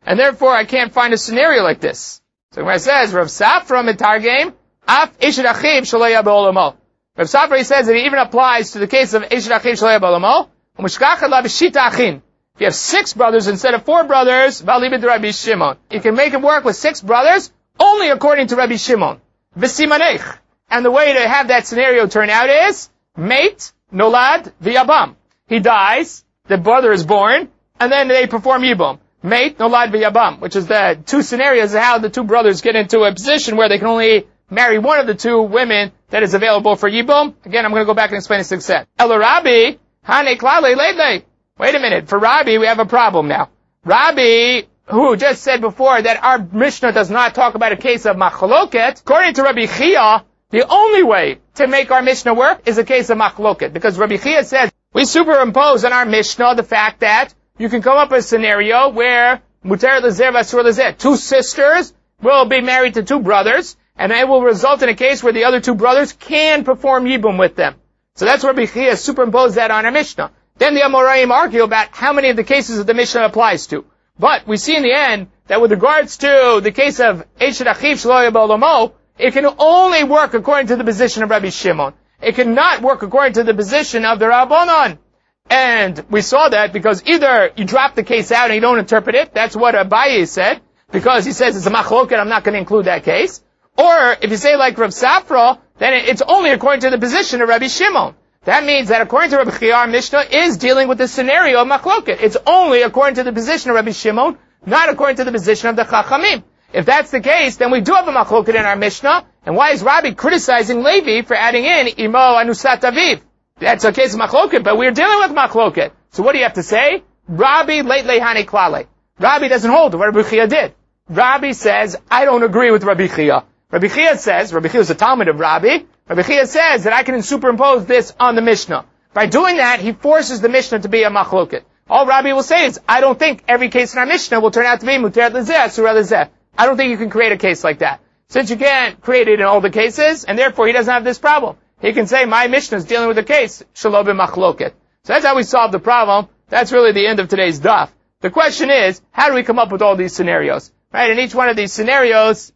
And therefore, I can't find a scenario like this. So when it says, Rav Safra mitargem, af eshet achiv shelo yeh be'olamo. Rav Safra says that it even applies to the case of eshet achiv shelo yeh be'olamo, u'mishkach alav shita achin. If you have 6 brothers instead of 4 brothers, v'alibid Rabbi Shimon. You can make it work with 6 brothers, only according to Rabbi Shimon. V'simanech. And the way to have that scenario turn out is, mate, nolad, v'yabam. He dies, the brother is born, and then they perform yibum. Mate, nolad, v'yabam, which is the 2 scenarios of how the 2 brothers get into a position where they can only marry one of the 2 women that is available for yibum. Again, I'm going to go back and explain this extent. El Rabbi, hane klale leidle. Wait a minute, for Rabbi, we have a problem now. Rabbi, who just said before that our Mishnah does not talk about a case of machloket, according to Rabbi Chia, the only way to make our Mishnah work is a case of machloket, because Rabbi Chia says, we superimpose on our Mishnah the fact that you can come up with a scenario where muter lezer v'asur lezer, 2 sisters will be married to 2 brothers, and it will result in a case where the other 2 brothers can perform yibum with them. So that's where Rabbi Chia superimposed that on our Mishnah. Then the Amoraim argue about how many of the cases that the Mishnah applies to. But we see in the end that with regards to the case of eshet achiv shelo yeh be'olamo, it can only work according to the position of Rabbi Shimon. It cannot work according to the position of the Rabbanon. And we saw that because either you drop the case out and you don't interpret it, that's what Abaye said, because he says it's a machloket, I'm not going to include that case. Or if you say like Rav Safra, then it's only according to the position of Rabbi Shimon. That means that according to Rabbi Chia, our Mishnah is dealing with the scenario of machloket. It's only according to the position of Rabbi Shimon, not according to the position of the Chachamim. If that's the case, then we do have a machloket in our Mishnah. And why is Rabbi criticizing Levi for adding in imo anusat aviv? That's a case of machloket, but we're dealing with machloket. So what do you have to say? Rabbi leit lehane klale. Rabbi doesn't hold to what Rabbi Chia did. Rabbi says, I don't agree with Rabbi Chia. Rabbi Chia says, Rabbi Chia is a Talmud of Rabbi. Rabbi Chia says that I can superimpose this on the Mishnah. By doing that, he forces the Mishnah to be a machloket. All Rabbi will say is, I don't think every case in our Mishnah will turn out to be muter lezeh, asur lezeh. I don't think you can create a case like that. Since you can't create it in all the cases, and therefore he doesn't have this problem. He can say, my Mishnah is dealing with a case, shelo b'machloket. So that's how we solve the problem. That's really the end of today's daf. The question is, how do we come up with all these scenarios? Right? And each one of these scenarios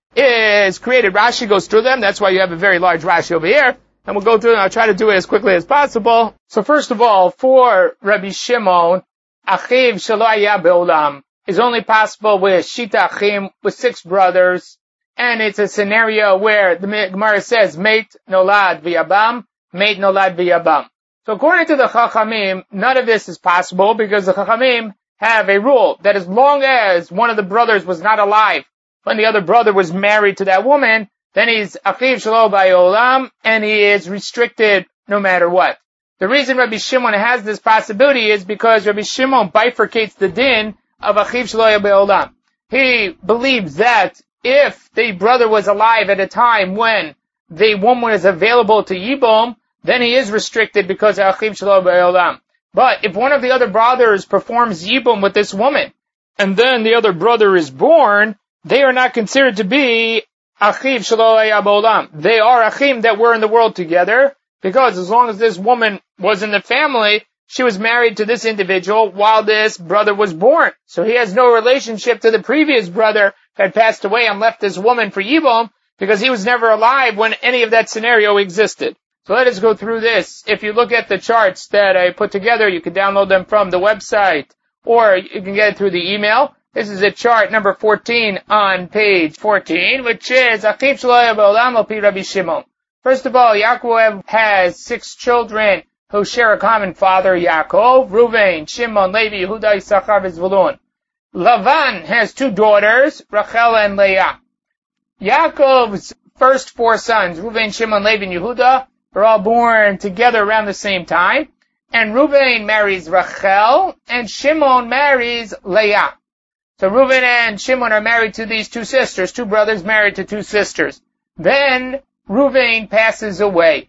is created. Rashi goes through them. That's why you have a very large Rashi over here. And we'll go through them. I'll try to do it as quickly as possible. So first of all, for Rabbi Shimon, achiv shelo haya be'olam is only possible with shita achim, with 6 brothers. And it's a scenario where the Gemara says, mate nolad v'yabam, mate nolad v'yabam. So according to the Chachamim, none of this is possible because the Chachamim have a rule that as long as one of the brothers was not alive when the other brother was married to that woman, then he's achiv shelo b'olam, and he is restricted no matter what. The reason Rabbi Shimon has this possibility is because Rabbi Shimon bifurcates the din of achiv shelo b'olam. He believes that if the brother was alive at a time when the woman is available to yibum, then he is restricted because of achiv shelo b'olam. But if one of the other brothers performs yibum with this woman, and then the other brother is born, they are not considered to be achiv shelo b'olam. They are achim that were in the world together, because as long as this woman was in the family, she was married to this individual while this brother was born. So he has no relationship to the previous brother who had passed away and left this woman for yibum, because he was never alive when any of that scenario existed. So let us go through this. If you look at the charts that I put together, you can download them from the website, or you can get it through the email. This is a chart number 14 on page 14, which is achiv shelo b'olam al pi Rabbi Shimon. First of all, Yaakov has 6 children who share a common father, Yaakov, Reuven, Shimon, Levi, Yehuda, Issachar, and Zvulun. Lavan has 2 daughters, Rachel and Leah. Yaakov's first 4 sons, Reuven, Shimon, Levi, and Yehuda, are all born together around the same time. And Reuven marries Rachel, and Shimon marries Leah. So Reuven and Shimon are married to these 2 sisters, 2 brothers married to 2 sisters. Then Reuven passes away.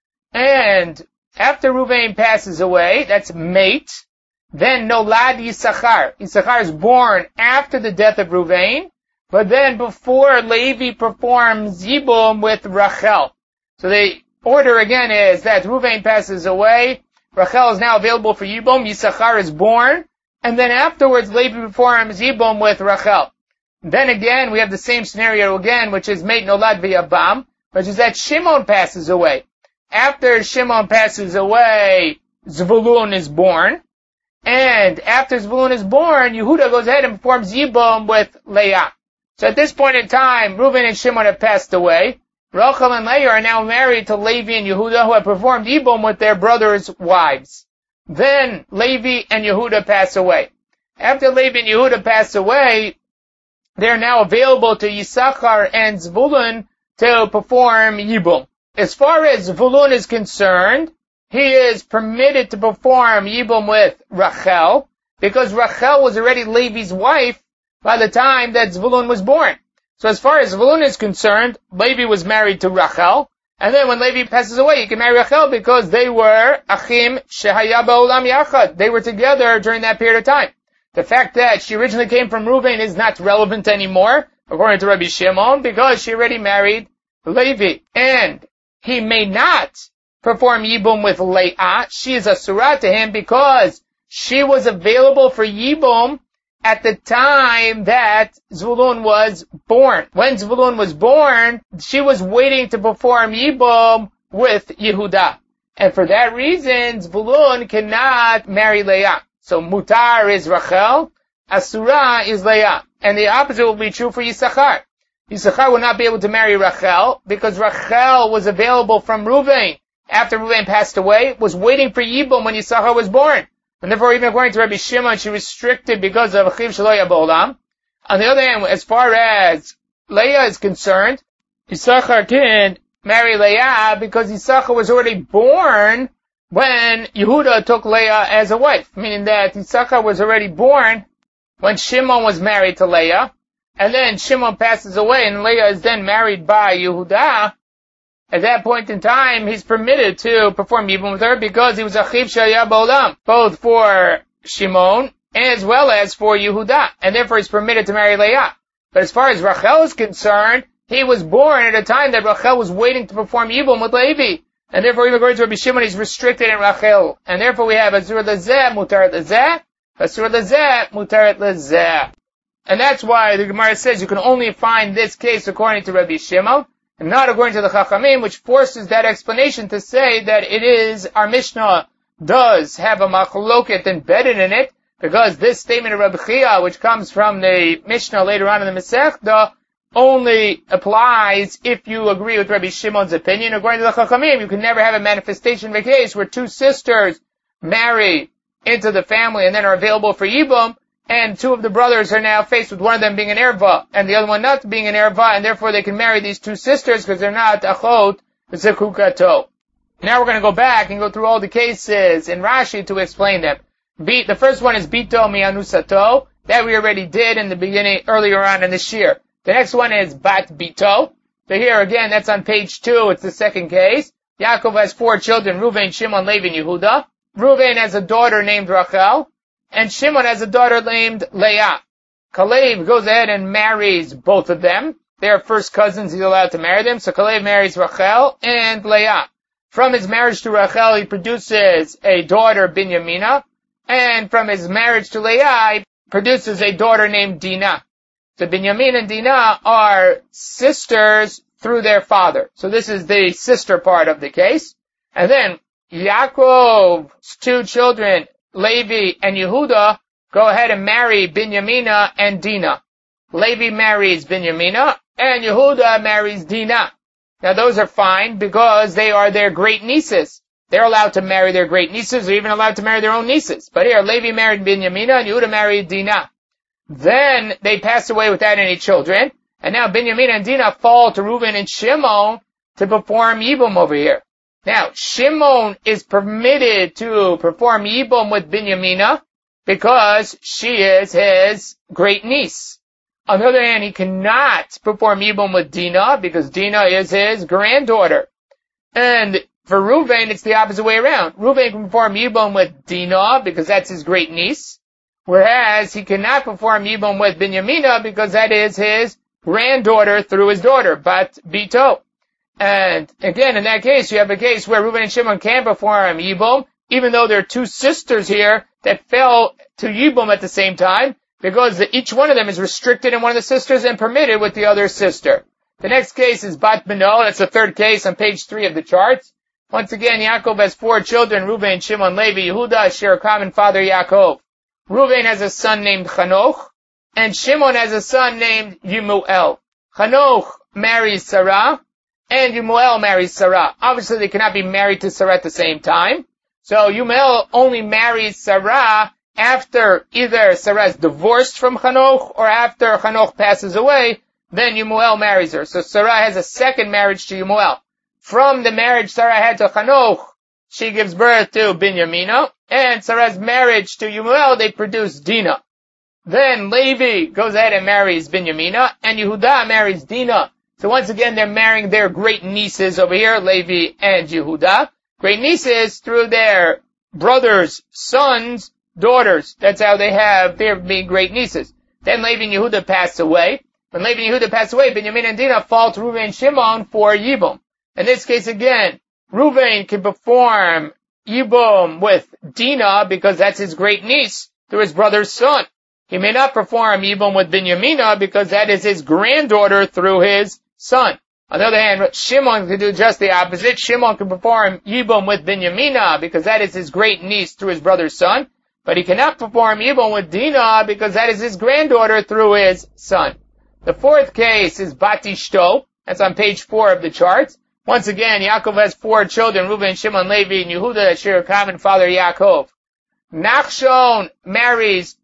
And after Reuven passes away, that's mate, then nolad Yisachar. Yisachar is born after the death of Reuven, but then before Levi performs yibum with Rachel. So the order again is that Reuven passes away, Rachel is now available for yibum, Yisachar is born, and then afterwards Levi performs Yibum with Rachel. Then again, we have the same scenario again, which is Meit Nolad V'Yavam, which is that Shimon passes away. After Shimon passes away, Zvulun is born. And after Zvulun is born, Yehuda goes ahead and performs Yibum with Leah. So at this point in time, Reuven and Shimon have passed away. Rachel and Leah are now married to Levi and Yehuda, who have performed Yibum with their brothers' wives. Then Levi and Yehuda pass away. After Levi and Yehuda pass away, they are now available to Yisachar and Zvulun to perform Yibum. As far as Zvulun is concerned, he is permitted to perform Yibum with Rachel, because Rachel was already Levi's wife by the time that Zvulun was born. So as far as Zvulun is concerned, Levi was married to Rachel, and then when Levi passes away, he can marry Rachel because they were Achim Shehaya Ba'olam Yachad. They were together during that period of time. The fact that she originally came from Reuven is not relevant anymore, according to Rabbi Shimon, because she already married Levi. And he may not perform Yibum with Leah. She is Asura to him because she was available for Yibum at the time that Zvulun was born. When Zvulun was born, she was waiting to perform Yibum with Yehuda. And for that reason, Zvulun cannot marry Leah. So Mutar is Rachel, Asura is Leah. And the opposite will be true for Yisachar. Yisachar will not be able to marry Rachel because Rachel was available from Reuven after Reuven passed away, was waiting for Yibum when Yisachar was born. And therefore, even according to Rabbi Shimon, she restricted because of Achiv Shaloya Ba'olam. On the other hand, as far as Leah is concerned, Yisachar can marry Leah because Yisachar was already born when Yehuda took Leah as a wife, meaning that Yisachar was already born when Shimon was married to Leah, and then Shimon passes away and Leah is then married by Yehuda. At that point in time, he's permitted to perform Yibum with her because he was Achiv Shaya Ba'olam, both for Shimon as well as for Yehuda, and therefore he's permitted to marry Leah. But as far as Rachel is concerned, he was born at a time that Rachel was waiting to perform Yibum with Levi. And therefore, even according to Rabbi Shimon, he's restricted in Rachel. And therefore, we have Azur Lezeh, Mutaret Lezeh, Azur Lezeh, Mutaret Lezeh. And that's why the Gemara says you can only find this case according to Rabbi Shimon, and not according to the Chachamim, which forces that explanation to say that it is, our Mishnah does have a machloket embedded in it, because this statement of Rabbi Chia, which comes from the Mishnah later on in the Masechta, only applies if you agree with Rabbi Shimon's opinion. According to the Chachamim, you can never have a manifestation of a case where two sisters marry into the family and then are available for Yibum, and two of the brothers are now faced with one of them being an erva and the other one not being an erva, and therefore they can marry these two sisters because they're not achot zekukato. Now we're going to go back and go through all the cases in Rashi to explain them. The first one is Bito Mianusato. That we already did in the beginning, earlier on in this year. The next one is Bat Bito. So here again, that's on page 2. It's the second case. Yaakov has 4 children, Reuven, Shimon, Levi, and Yehuda. Reuven has a daughter named Rachel, and Shimon has a daughter named Leah. Kalev goes ahead and marries both of them. They are first cousins. He's allowed to marry them. So Kalev marries Rachel and Leah. From his marriage to Rachel, he produces a daughter, Binyamina. And from his marriage to Leah, he produces a daughter named Dinah. So Binyamin and Dinah are sisters through their father. So this is the sister part of the case. And then Yaakov's 2 children, Levi and Yehuda, go ahead and marry Binyamina and Dinah. Levi marries Binyamina and Yehuda marries Dinah. Now those are fine because they are their great nieces. They're allowed to marry their great nieces or even allowed to marry their own nieces. But here, Levi married Binyamina and Yehuda married Dinah. Then they pass away without any children. And now Binyamina and Dinah fall to Reuven and Shimon to perform Yibum over here. Now, Shimon is permitted to perform Yibum with Binyamina because she is his great niece. On the other hand, he cannot perform Yibum with Dinah because Dinah is his granddaughter. And for Reuven, it's the opposite way around. Reuven can perform Yibum with Dinah because that's his great niece, whereas he cannot perform Yibum with Binyamina because that is his granddaughter through his daughter, Bat Bito. And again, in that case, you have a case where Reuven and Shimon can perform Yibum, even though there are 2 sisters here that fell to Yibum at the same time, because each one of them is restricted in one of the sisters and permitted with the other sister. The next case is Bat Beno. That's the third case on page 3 of the charts. Once again, Yaakov has 4 children, Reuven, Shimon, Levi, Yehuda, share a common father, Yaakov. Reuven has a son named Chanoch, and Shimon has a son named Yemuel. Chanoch marries Sarah, and Yemuel marries Sarah. Obviously, they cannot be married to Sarah at the same time. So Yemuel only marries Sarah after either Sarah is divorced from Chanoch, or after Chanoch passes away, then Yemuel marries her. So Sarah has a second marriage to Yemuel. From the marriage Sarah had to Chanoch, she gives birth to Binyamina, and Sarah's marriage to Yemuel, they produce Dinah. Then Levi goes ahead and marries Binyamina, and Yehuda marries Dinah. So once again, they're marrying their great nieces over here, Levi and Yehuda. Great nieces through their brothers' sons, daughters. That's how they're being great nieces. Then Levi and Yehuda pass away. When Levi and Yehuda pass away, Binyamina and Dinah fall to Reuven and Shimon for Yibum. In this case again, Reuven can perform Yibum with Dinah because that's his great niece through his brother's son. He may not perform Yibum with Binyamina because that is his granddaughter through his son. On the other hand, Shimon can do just the opposite. Shimon can perform Yibum with Binyamina because that is his great niece through his brother's son. But he cannot perform Yibum with Dinah because that is his granddaughter through his son. The fourth case is Bat Ishto. That's on page 4 of the charts. Once again, Yaakov has 4 children, Reuven, Shimon, Levi, and Yehuda, that share a common father, Yaakov. Nachshon marries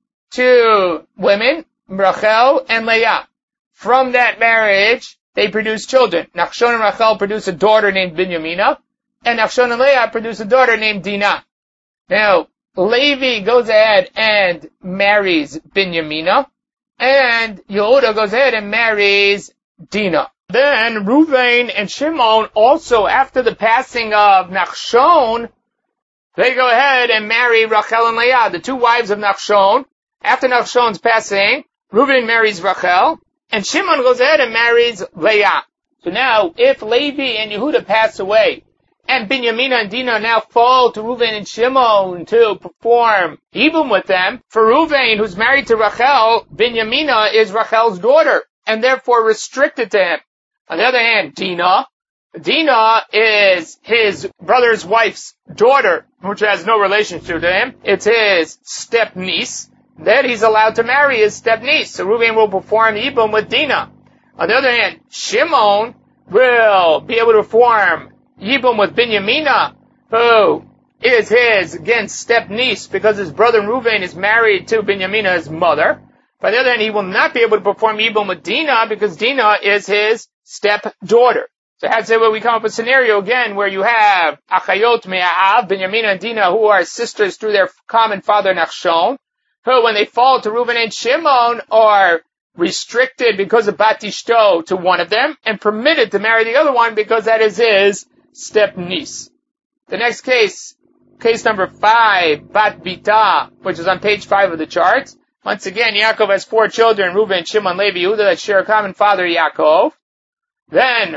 2 women, Rachel and Leah. From that marriage, they produce children. Nachshon and Rachel produce a daughter named Binyamina, and Nachshon and Leah produce a daughter named Dinah. Now, Levi goes ahead and marries Binyamina, and Yehuda goes ahead and marries Dinah. Then Reuven and Shimon also, after the passing of Nachshon, they go ahead and marry Rachel and Leah, the 2 wives of Nachshon. After Nachshon's passing, Reuven marries Rachel, and Shimon goes ahead and marries Leah. So now, if Levi and Yehuda pass away, and Binyamina and Dinah now fall to Reuven and Shimon to perform Yibum with them, for Reuven, who's married to Rachel, Binyamina is Rachel's daughter, and therefore restricted to him. On the other hand, Dinah is his brother's wife's daughter, which has no relationship to him. It's his step-niece. Then he's allowed to marry his step-niece. So Reuven will perform Yibum with Dinah. On the other hand, Shimon will be able to perform Yibum with Binyamina, who is his, again, step-niece, because his brother Reuven is married to Binyamina's mother. By the other hand, he will not be able to perform Yibum with Dinah, because Dinah is his step-daughter. So that's where we come up with a scenario again where you have Achayot Me'a'av, Binyamina and Dinah, who are sisters through their common father Nachshon, who when they fall to Reuven and Shimon are restricted because of Bat Ishto to one of them, and permitted to marry the other one because that is his step-niece. The next case number 5, Bat Bita, which is on page 5 of the charts. Once again, Yaakov has 4 children, Reuven, Shimon, Levi, Yehuda, that share a common father, Yaakov. Then,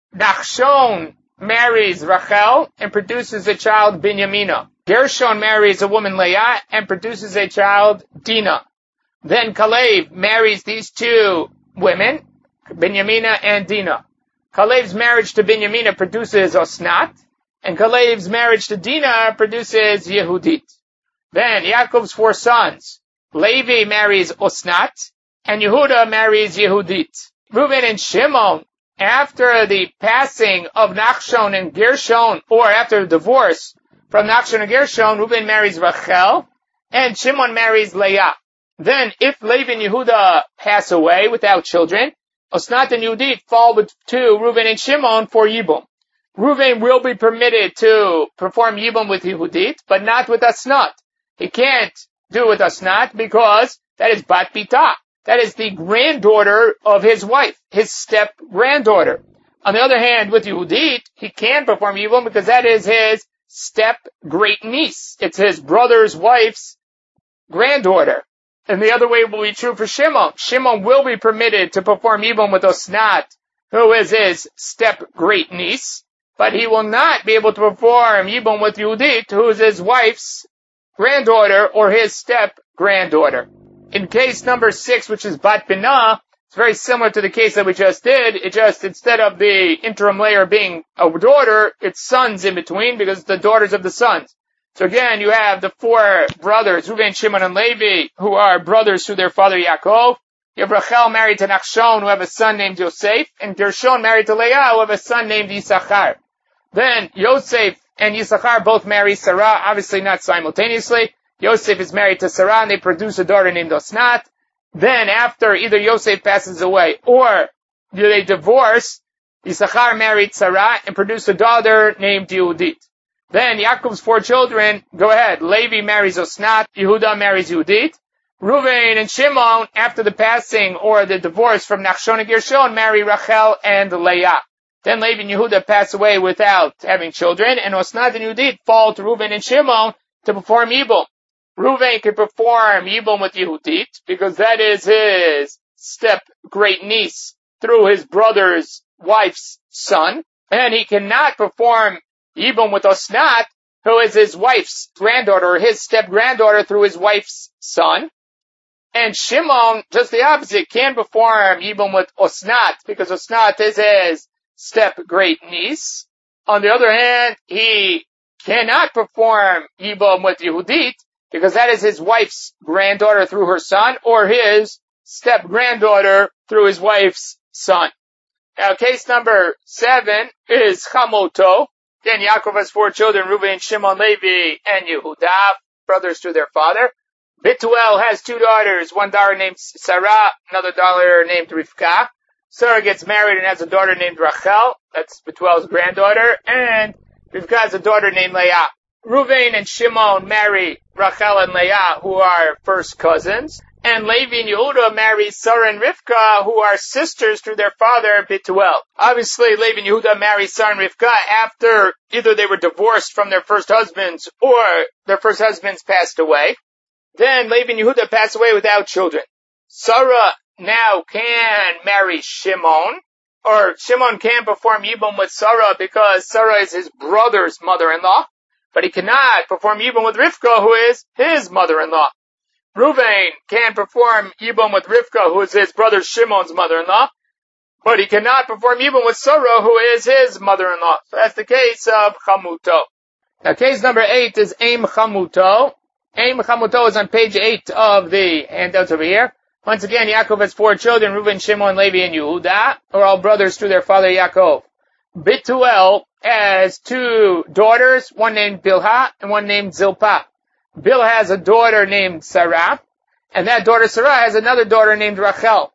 Nachshon marries Rachel and produces a child, Binyamina. Gershon marries a woman, Leah, and produces a child, Dinah. Then Kalev marries these 2 women, Binyamina and Dinah. Kalev's marriage to Binyamina produces Osnat, and Kalev's marriage to Dinah produces Yehudit. Then Yaakov's 4 sons, Levi marries Osnat, and Yehuda marries Yehudit. Reuven and Shimon, after the passing of Nachshon and Gershon, or after the divorce from Nachshon and Gershon, Reuven marries Rachel, and Shimon marries Leah. Then, if Levi and Yehuda pass away without children, Osnat and Yehudit fall to Reuven and Shimon for Yibum. Reuven will be permitted to perform Yibum with Yehudit, but not with Osnat. He can't do it with Osnat because that is Bat Bita. That is the granddaughter of his wife, his step-granddaughter. On the other hand, with Yehudit, he can perform Yibum because that is his step-great-niece. It's his brother's wife's granddaughter. And the other way will be true for Shimon. Shimon will be permitted to perform Yibum with Osnat, who is his step-great-niece, but he will not be able to perform Yibum with Yehudit, who is his wife's granddaughter or his step-granddaughter. In case number 6, which is Bat Binah, it's very similar to the case that we just did. It just, instead of the interim layer being a daughter, it's sons in between because it's the daughters of the sons. So again, you have the 4 brothers, Reuven, Shimon, and Levi, who are brothers through their father Yaakov. You have Rachel married to Nachshon, who have a son named Yosef, and Gershon married to Leah, who have a son named Yisachar. Then Yosef and Yisachar both marry Sarah, obviously not simultaneously. Yosef is married to Sarah, and they produce a daughter named Osnat. Then after either Yosef passes away, or they divorce, Yisachar married Sarah and produced a daughter named Yehudit. Then Yaakov's 4 children, go ahead, Levi marries Osnat, Yehuda marries Yehudit. Reuven and Shimon, after the passing or the divorce from Nachshon and Gershon, marry Rachel and Leah. Then Levi and Yehuda pass away without having children, and Osnat and Yehudit fall to Reuven and Shimon to perform Yibum. Reuven can perform Yibum with Yehudit, because that is his step-great-niece through his brother's wife's son, and he cannot perform Yibum with Osnat, who is his wife's granddaughter, or his step-granddaughter through his wife's son. And Shimon, just the opposite, can perform Yibum with Osnat, because Osnat is his step-great-niece. On the other hand, he cannot perform Yibum with Yehudit, because that is his wife's granddaughter through her son, or his step-granddaughter through his wife's son. Now, case number 7 is Chamoto. Again, Yaakov has 4 children, Reuven, Shimon, Levi, and Yehuda, brothers through their father. Bituel has 2 daughters, one daughter named Sarah, another daughter named Rivka. Sarah gets married and has a daughter named Rachel, that's Bituel's granddaughter, and Rivka has a daughter named Leah. Reuven and Shimon marry Rachel and Leah, who are first cousins, and Levi and Yehuda marry Sarah and Rivka, who are sisters through their father Bituel. Obviously, Levi and Yehuda marry Sarah and Rivka after either they were divorced from their first husbands or their first husbands passed away. Then Levi and Yehuda pass away without children. Sarah now can marry Shimon, or Shimon can perform Yibum with Sarah because Sarah is his brother's mother-in-law, but he cannot perform Yibum with Rivka, who is his mother-in-law. Reuven can perform Yibum with Rivka, who is his brother Shimon's mother-in-law, but he cannot perform Yibum with Sarah, who is his mother-in-law. So that's the case of Chamuto. Now, case number 8 is Aim Chamuto. Aim Chamuto is on page 8 of the handouts over here. Once again, Yaakov has 4 children, Reuven, Shimon, Levi, and Yehuda, who are all brothers through their father Yaakov. Bituel has 2 daughters, one named Bilhah and one named Zilpah. Bilhah has a daughter named Sarah, and that daughter Sarah has another daughter named Rachel.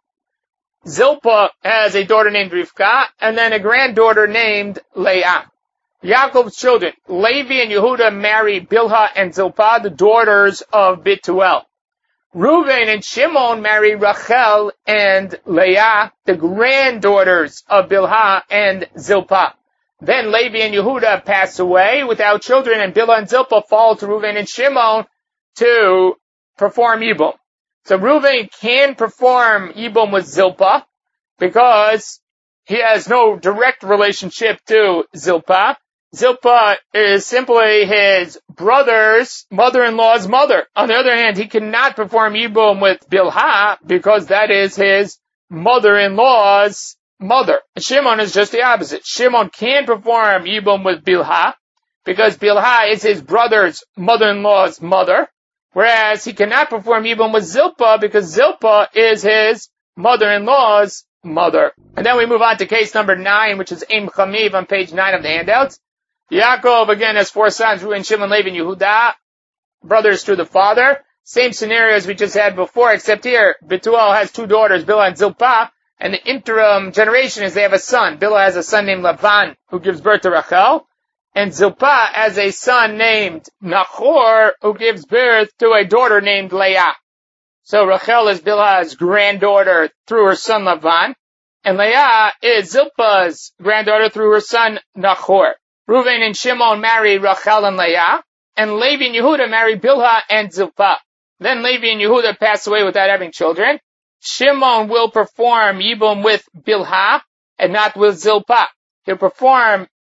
Zilpah has a daughter named Rivka, and then a granddaughter named Leah. Yaakov's children, Levi and Yehuda, marry Bilhah and Zilpah, the daughters of Bituel. Reuven and Shimon marry Rachel and Leah, the granddaughters of Bilhah and Zilpah. Then Levi and Yehuda pass away without children, and Bilhah and Zilpah fall to Reuven and Shimon to perform Yibum. So Reuven can perform Yibum with Zilpah because he has no direct relationship to Zilpah. Zilpah is simply his brother's mother-in-law's mother. On the other hand, he cannot perform Yibum with Bilhah because that is his mother-in-law's mother. Shimon is just the opposite. Shimon can perform Yibum with Bilhah because Bilhah is his brother's mother-in-law's mother, whereas he cannot perform Yibum with Zilpah because Zilpah is his mother-in-law's mother. And then we move on to case number 9, which is Aim Chamiv on page 9 of the handouts. Yaakov again has 4 sons, Reuven, Shimon, Levi, and Yehuda, brothers through the father. Same scenario as we just had before, except here, Bituel has 2 daughters, Bilhah and Zilpah, and the interim generation is they have a son. Bilhah has a son named Lavan, who gives birth to Rachel, and Zilpah has a son named Nachor, who gives birth to a daughter named Leah. So Rachel is Bilhah's granddaughter through her son Lavan, and Leah is Zilpah's granddaughter through her son Nachor. Reuven and Shimon marry Rachel and Leah, and Levi and Yehuda marry Bilhah and Zilpah. Then Levi and Yehuda pass away without having children. Shimon will perform Yibum with Bilhah and not with Zilpah. He'll perform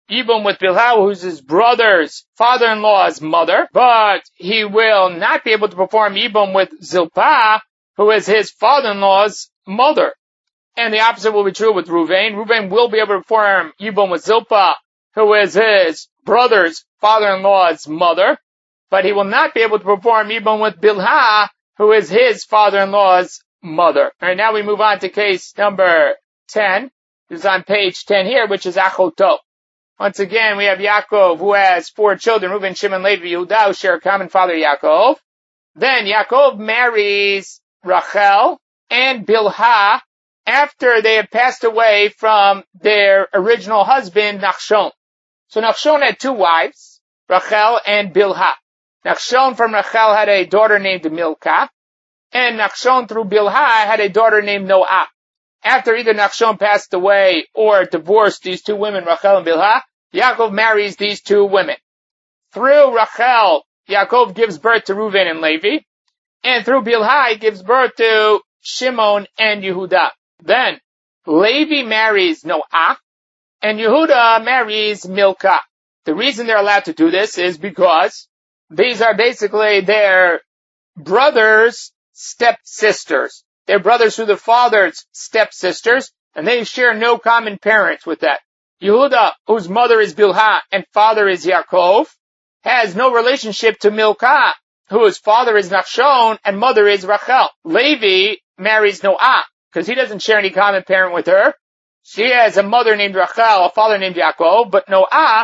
Yibum with Bilhah, who's his brother's father-in-law's mother, but he will not be able to perform Yibum with Zilpah, who is his father-in-law's mother. And the opposite will be true with Ruvain. Ruvain will be able to perform Yibum with Zilpah, who is his brother's father-in-law's mother, but he will not be able to perform Yibum with Bilhah, who is his father-in-law's mother. Alright, now we move on to case number 10. This is on page 10 here, which is Achoto. Once again, we have Yaakov, who has 4 children, Reuben, Shimon, Levi, Yehuda, who share a common father, Yaakov. Then Yaakov marries Rachel and Bilhah after they have passed away from their original husband, Nachshon. So Nachshon had 2 wives, Rachel and Bilhah. Nachshon from Rachel had a daughter named Milcah, and Nachshon through Bilhah had a daughter named Noah. After either Nachshon passed away or divorced these 2 women, Rachel and Bilhah, Yaakov marries these 2 women. Through Rachel, Yaakov gives birth to Reuven and Levi, and through Bilhah, he gives birth to Shimon and Yehuda. Then, Levi marries Noah, and Yehuda marries Milcah. The reason they're allowed to do this is because these are basically their brothers' stepsisters. They're brothers through the father's stepsisters, and they share no common parents with that. Yehuda, whose mother is Bilhah and father is Yaakov, has no relationship to Milcah, whose father is Nachshon and mother is Rachel. Levi marries Noah, because he doesn't share any common parent with her. She has a mother named Rachel, a father named Yaakov, but Noah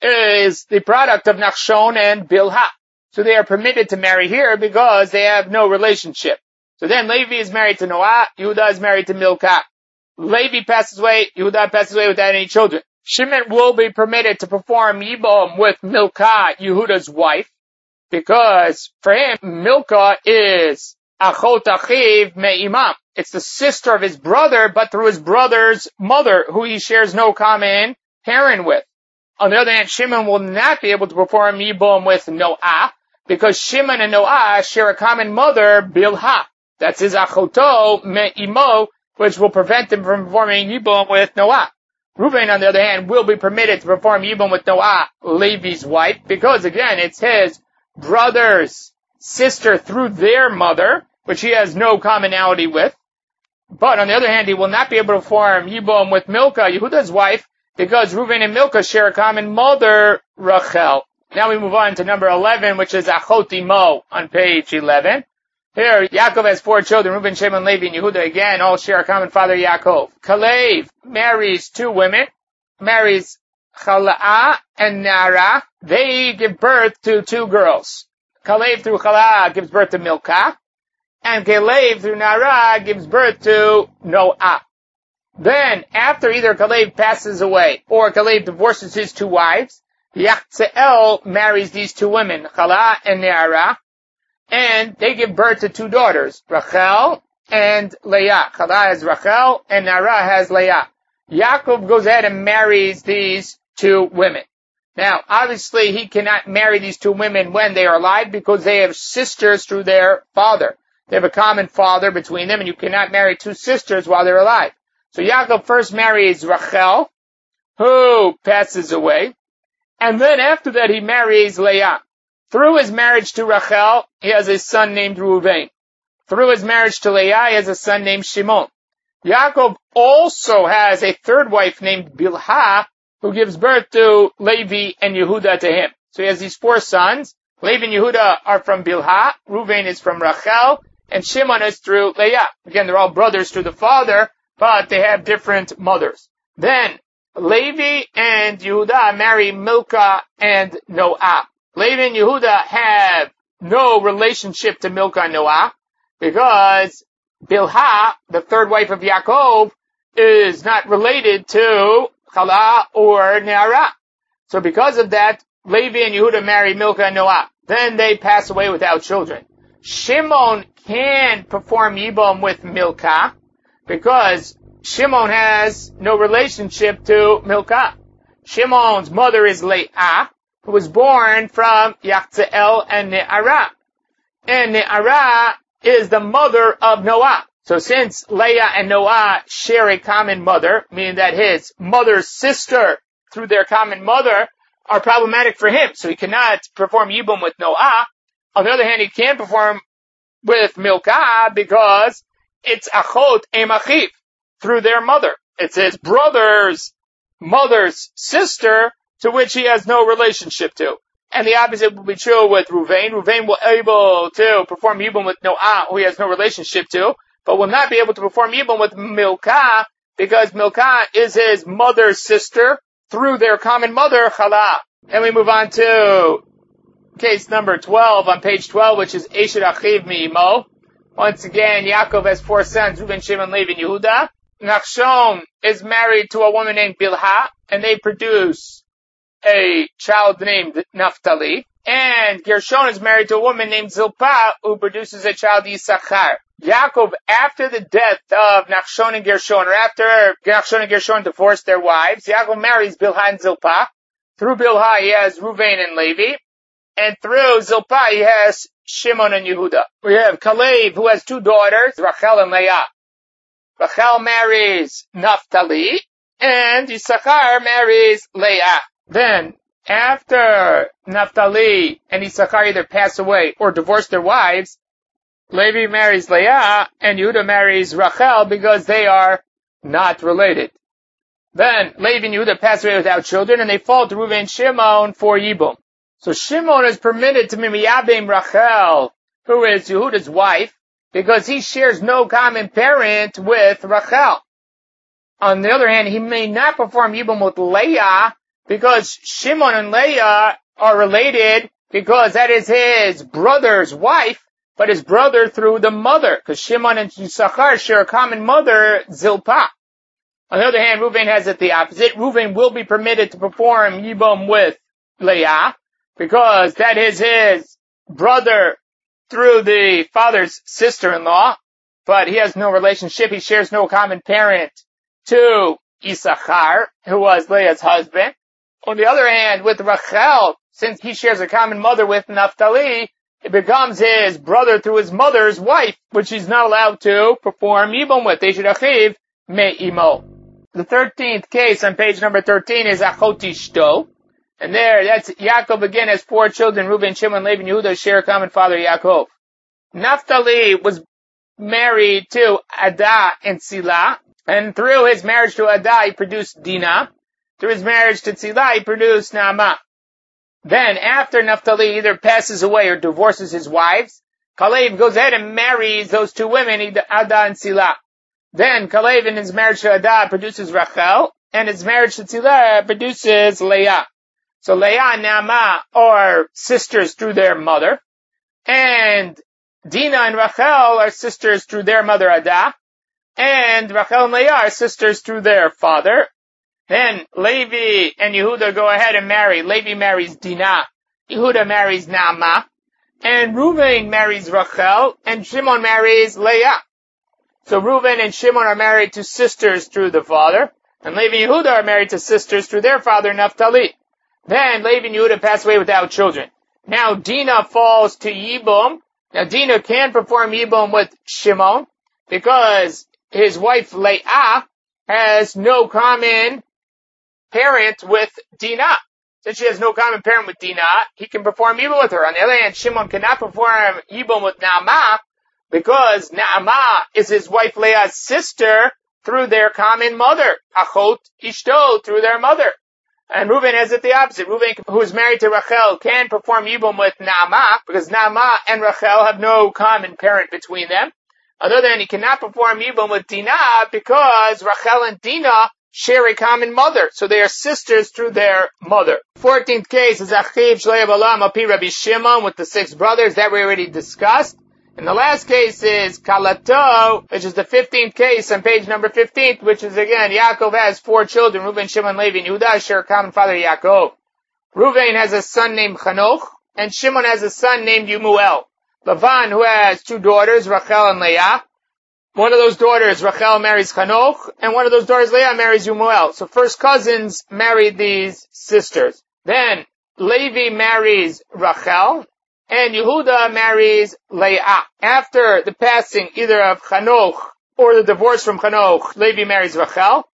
is the product of Nachshon and Bilhah. So they are permitted to marry here because they have no relationship. So then Levi is married to Noah, Yehuda is married to Milcah. Levi passes away, Yehuda passes away without any children. Shimon will be permitted to perform Yibum with Milcah, Yehuda's wife, because for him, Milcah is Achot Achiv Me'imam. It's the sister of his brother, but through his brother's mother, who he shares no common parent with. On the other hand, Shimon will not be able to perform Yibum with Noah, because Shimon and Noah share a common mother, Bilhah. That's his Achoto Me'imo, which will prevent him from performing Yibum with Noah. Reuven, on the other hand, will be permitted to perform Yibum with Noah, Levi's wife, because again, it's his brother's sister through their mother, which he has no commonality with. But on the other hand, he will not be able to perform Yibum with Milcah, Yehuda's wife, because Reuven and Milcah share a common mother, Rachel. Now we move on to number 11, which is Achot Imo on page 11. Here, Yaakov has 4 children, Reuben, Shimon, Levi, and Yehuda, again, all share a common father, Yaakov. Kalev marries 2 women, marries Chala'ah and Nara. They give birth to 2 girls. Kalev through Chala'ah gives birth to Milcah, and Kalev through Nara gives birth to Noah. Then, after either Kalev passes away, or Kalev divorces his 2 wives, Yachzeel marries these 2 women, Chala'ah and Nara, and they give birth to 2 daughters, Rachel and Leah. Chala'ah has Rachel, and Nara has Leah. Yaakov goes ahead and marries these 2 women. Now, obviously, he cannot marry these 2 women when they are alive because they have sisters through their father. They have a common father between them, and you cannot marry 2 sisters while they're alive. So Yaakov first marries Rachel, who passes away, and then after that he marries Leah. Through his marriage to Rachel, he has a son named Reuven. Through his marriage to Leah, he has a son named Shimon. Yaakov also has a 3rd wife named Bilhah, who gives birth to Levi and Yehuda to him. So he has these 4 sons. Levi and Yehuda are from Bilhah, Reuven is from Rachel, and Shimon is through Leah. Again, they're all brothers through the father, but they have different mothers. Then, Levi and Yehuda marry Milcah and Noah. Levi and Yehuda have no relationship to Milcah and Noah, because Bilhah, the 3rd wife of Yaakov, is not related to Chala'ah or Nara. So because of that, Levi and Yehuda marry Milcah and Noah. Then they pass away without children. Shimon can perform Yibum with Milcah, because Shimon has no relationship to Milcah. Shimon's mother is Leah, who was born from Yachzeel and Ne'arah. And Ne'arah is the mother of Noah. So since Leah and Noah share a common mother, meaning that his mother's sister through their common mother are problematic for him. So he cannot perform Yibum with Noah. On the other hand, he can perform with Milcah because it's Achot Emachiv, through their mother. It's his brother's mother's sister, to which he has no relationship to. And the opposite will be true with Ruvain. Ruvain will be able to perform Yibum with Noah, who he has no relationship to, but will not be able to perform Yibum with Milcah, because Milcah is his mother's sister through their common mother, Chala. And we move on to case number 12 on page 12, which is Eshet Achiv Mi'imo. Once again, Yaakov has 4 sons, Reuben, Shimon, Levi, and Yehuda. Nachshon is married to a woman named Bilhah, and they produce a child named Naphtali. And Gershon is married to a woman named Zilpah, who produces a child Yisachar. Yaakov, after the death of Nachshon and Gershon, or after Nachshon and Gershon divorced their wives, Yaakov marries Bilhah and Zilpah. Through Bilhah, he has Ruvain and Levi. And through Zilpah, he has Shimon and Yehuda. We have Kalev, who has 2 daughters, Rachel and Leah. Rachel marries Naphtali, and Yisachar marries Leah. Then, after Naphtali and Yisachar either pass away or divorce their wives, Levi marries Leah, and Yehuda marries Rachel because they are not related. Then, Levi and Yehuda pass away without children, and they fall to Reuven and Shimon for Yibum. So Shimon is permitted to mimiyabim Rachel, who is Yehuda's wife, because he shares no common parent with Rachel. On the other hand, he may not perform Yibum with Leah, because Shimon and Leah are related, because that is his brother's wife, but his brother through the mother, because Shimon and Yisachar share a common mother, Zilpah. On the other hand, Reuven has it the opposite. Reuven will be permitted to perform Yibum with Leah, because that is his brother through the father's sister-in-law, but he has no relationship. He shares no common parent to Yisachar, who was Leah's husband. On the other hand, with Rachel, since he shares a common mother with Naphtali, it becomes his brother through his mother's wife, which he's not allowed to perform Yibum with. Eshet Achiv Me'imo. The 13th case on page number 13 is Achot Ishto. And there, that's Yaakov again has 4 children, Reuben, Shimon, Levi, and Yehuda share a common father, Yaakov. Naphtali was married to Adah and Tzila, and through his marriage to Adah, he produced Dinah. Through his marriage to Tzila, he produced Naamah. Then, after Naphtali either passes away or divorces his wives, Kalev goes ahead and marries those 2 women, Adah and Tzila. Then, Kalev in his marriage to Adah produces Rachel, and his marriage to Tzila produces Leah. So Leah and Naamah are sisters through their mother, and Dinah and Rachel are sisters through their mother Adah, and Rachel and Leah are sisters through their father. Then Levi and Yehuda go ahead and marry. Levi marries Dinah, Yehuda marries Naamah, and Reuven marries Rachel, and Shimon marries Leah. So Reuven and Shimon are married to sisters through the father, and Levi and Yehuda are married to sisters through their father Naphtali. Then Levi and Yehuda pass away without children. Now Dinah falls to Yibum. Now Dinah can perform Yibum with Shimon because his wife Leah has no common parent with Dinah. Since she has no common parent with Dinah, he can perform Yibum with her. On the other hand, Shimon cannot perform Yibum with Naamah because Naamah is his wife Leah's sister through their common mother, Achot Ishto, through their mother. And Reuven has it the opposite. Reuven, who is married to Rachel, can perform Yibum with Naamah, because Naamah and Rachel have no common parent between them. On the other hand, he cannot perform Yibum with Dinah, because Rachel and Dinah share a common mother, so they are sisters through their mother. 14th case is Achiv Shlei Balam Api Rabbi Shimon with the 6 brothers, that we already discussed. And the last case is Kalato, which is the 15th case on page number 15, which is again, Yaakov has 4 children, Reuben, Shimon, Levi, and Yehuda share a common father, Yaakov. Reuven has a son named Chanoch, and Shimon has a son named Yemuel. Lavan, who has 2 daughters, Rachel and Leah. One of those daughters, Rachel, marries Chanoch, and one of those daughters, Leah, marries Yemuel. So first cousins married these sisters. Then Levi marries Rachel, and Yehuda marries Leah. After the passing either of Chanoch or the divorce from Chanoch, Levi marries Rachel.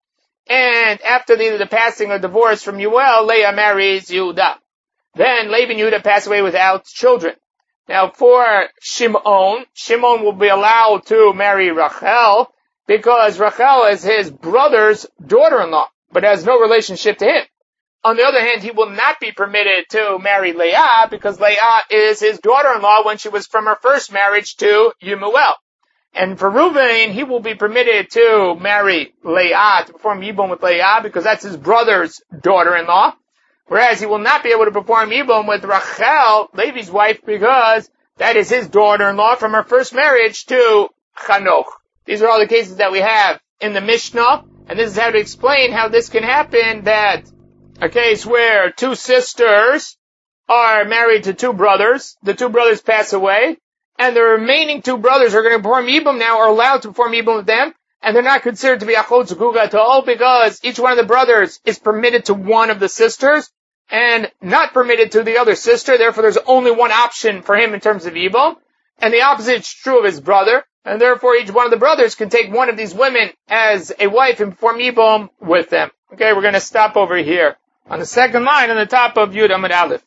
and after the passing or divorce from Yuel, Leah marries Yehuda. Then Laban and Yehuda pass away without children. Now for Shimon will be allowed to marry Rachel because Rachel is his brother's daughter-in-law, but has no relationship to him. On the other hand, he will not be permitted to marry Leah because Leah is his daughter-in-law when she was from her first marriage to Yemuel. And for Reuven, he will be permitted to marry Leah, to perform Yibum with Leah because that's his brother's daughter-in-law. Whereas he will not be able to perform Yibum with Rachel, Levi's wife, because that is his daughter-in-law from her first marriage to Chanoch. These are all the cases that we have in the Mishnah, and this is how to explain how this can happen, that a case where two sisters are married to two brothers, the two brothers pass away, and the remaining two brothers are going to perform Yibum now, are allowed to perform Yibum with them, and they're not considered to be Achot Zuguga Ta'ol because each one of the brothers is permitted to one of the sisters and not permitted to the other sister. Therefore, there's only one option for him in terms of Yibum. And the opposite is true of his brother. And therefore, each one of the brothers can take one of these women as a wife and perform Yibum with them. Okay, we're going to stop over here on the second line on the top of Yud Amud Aleph.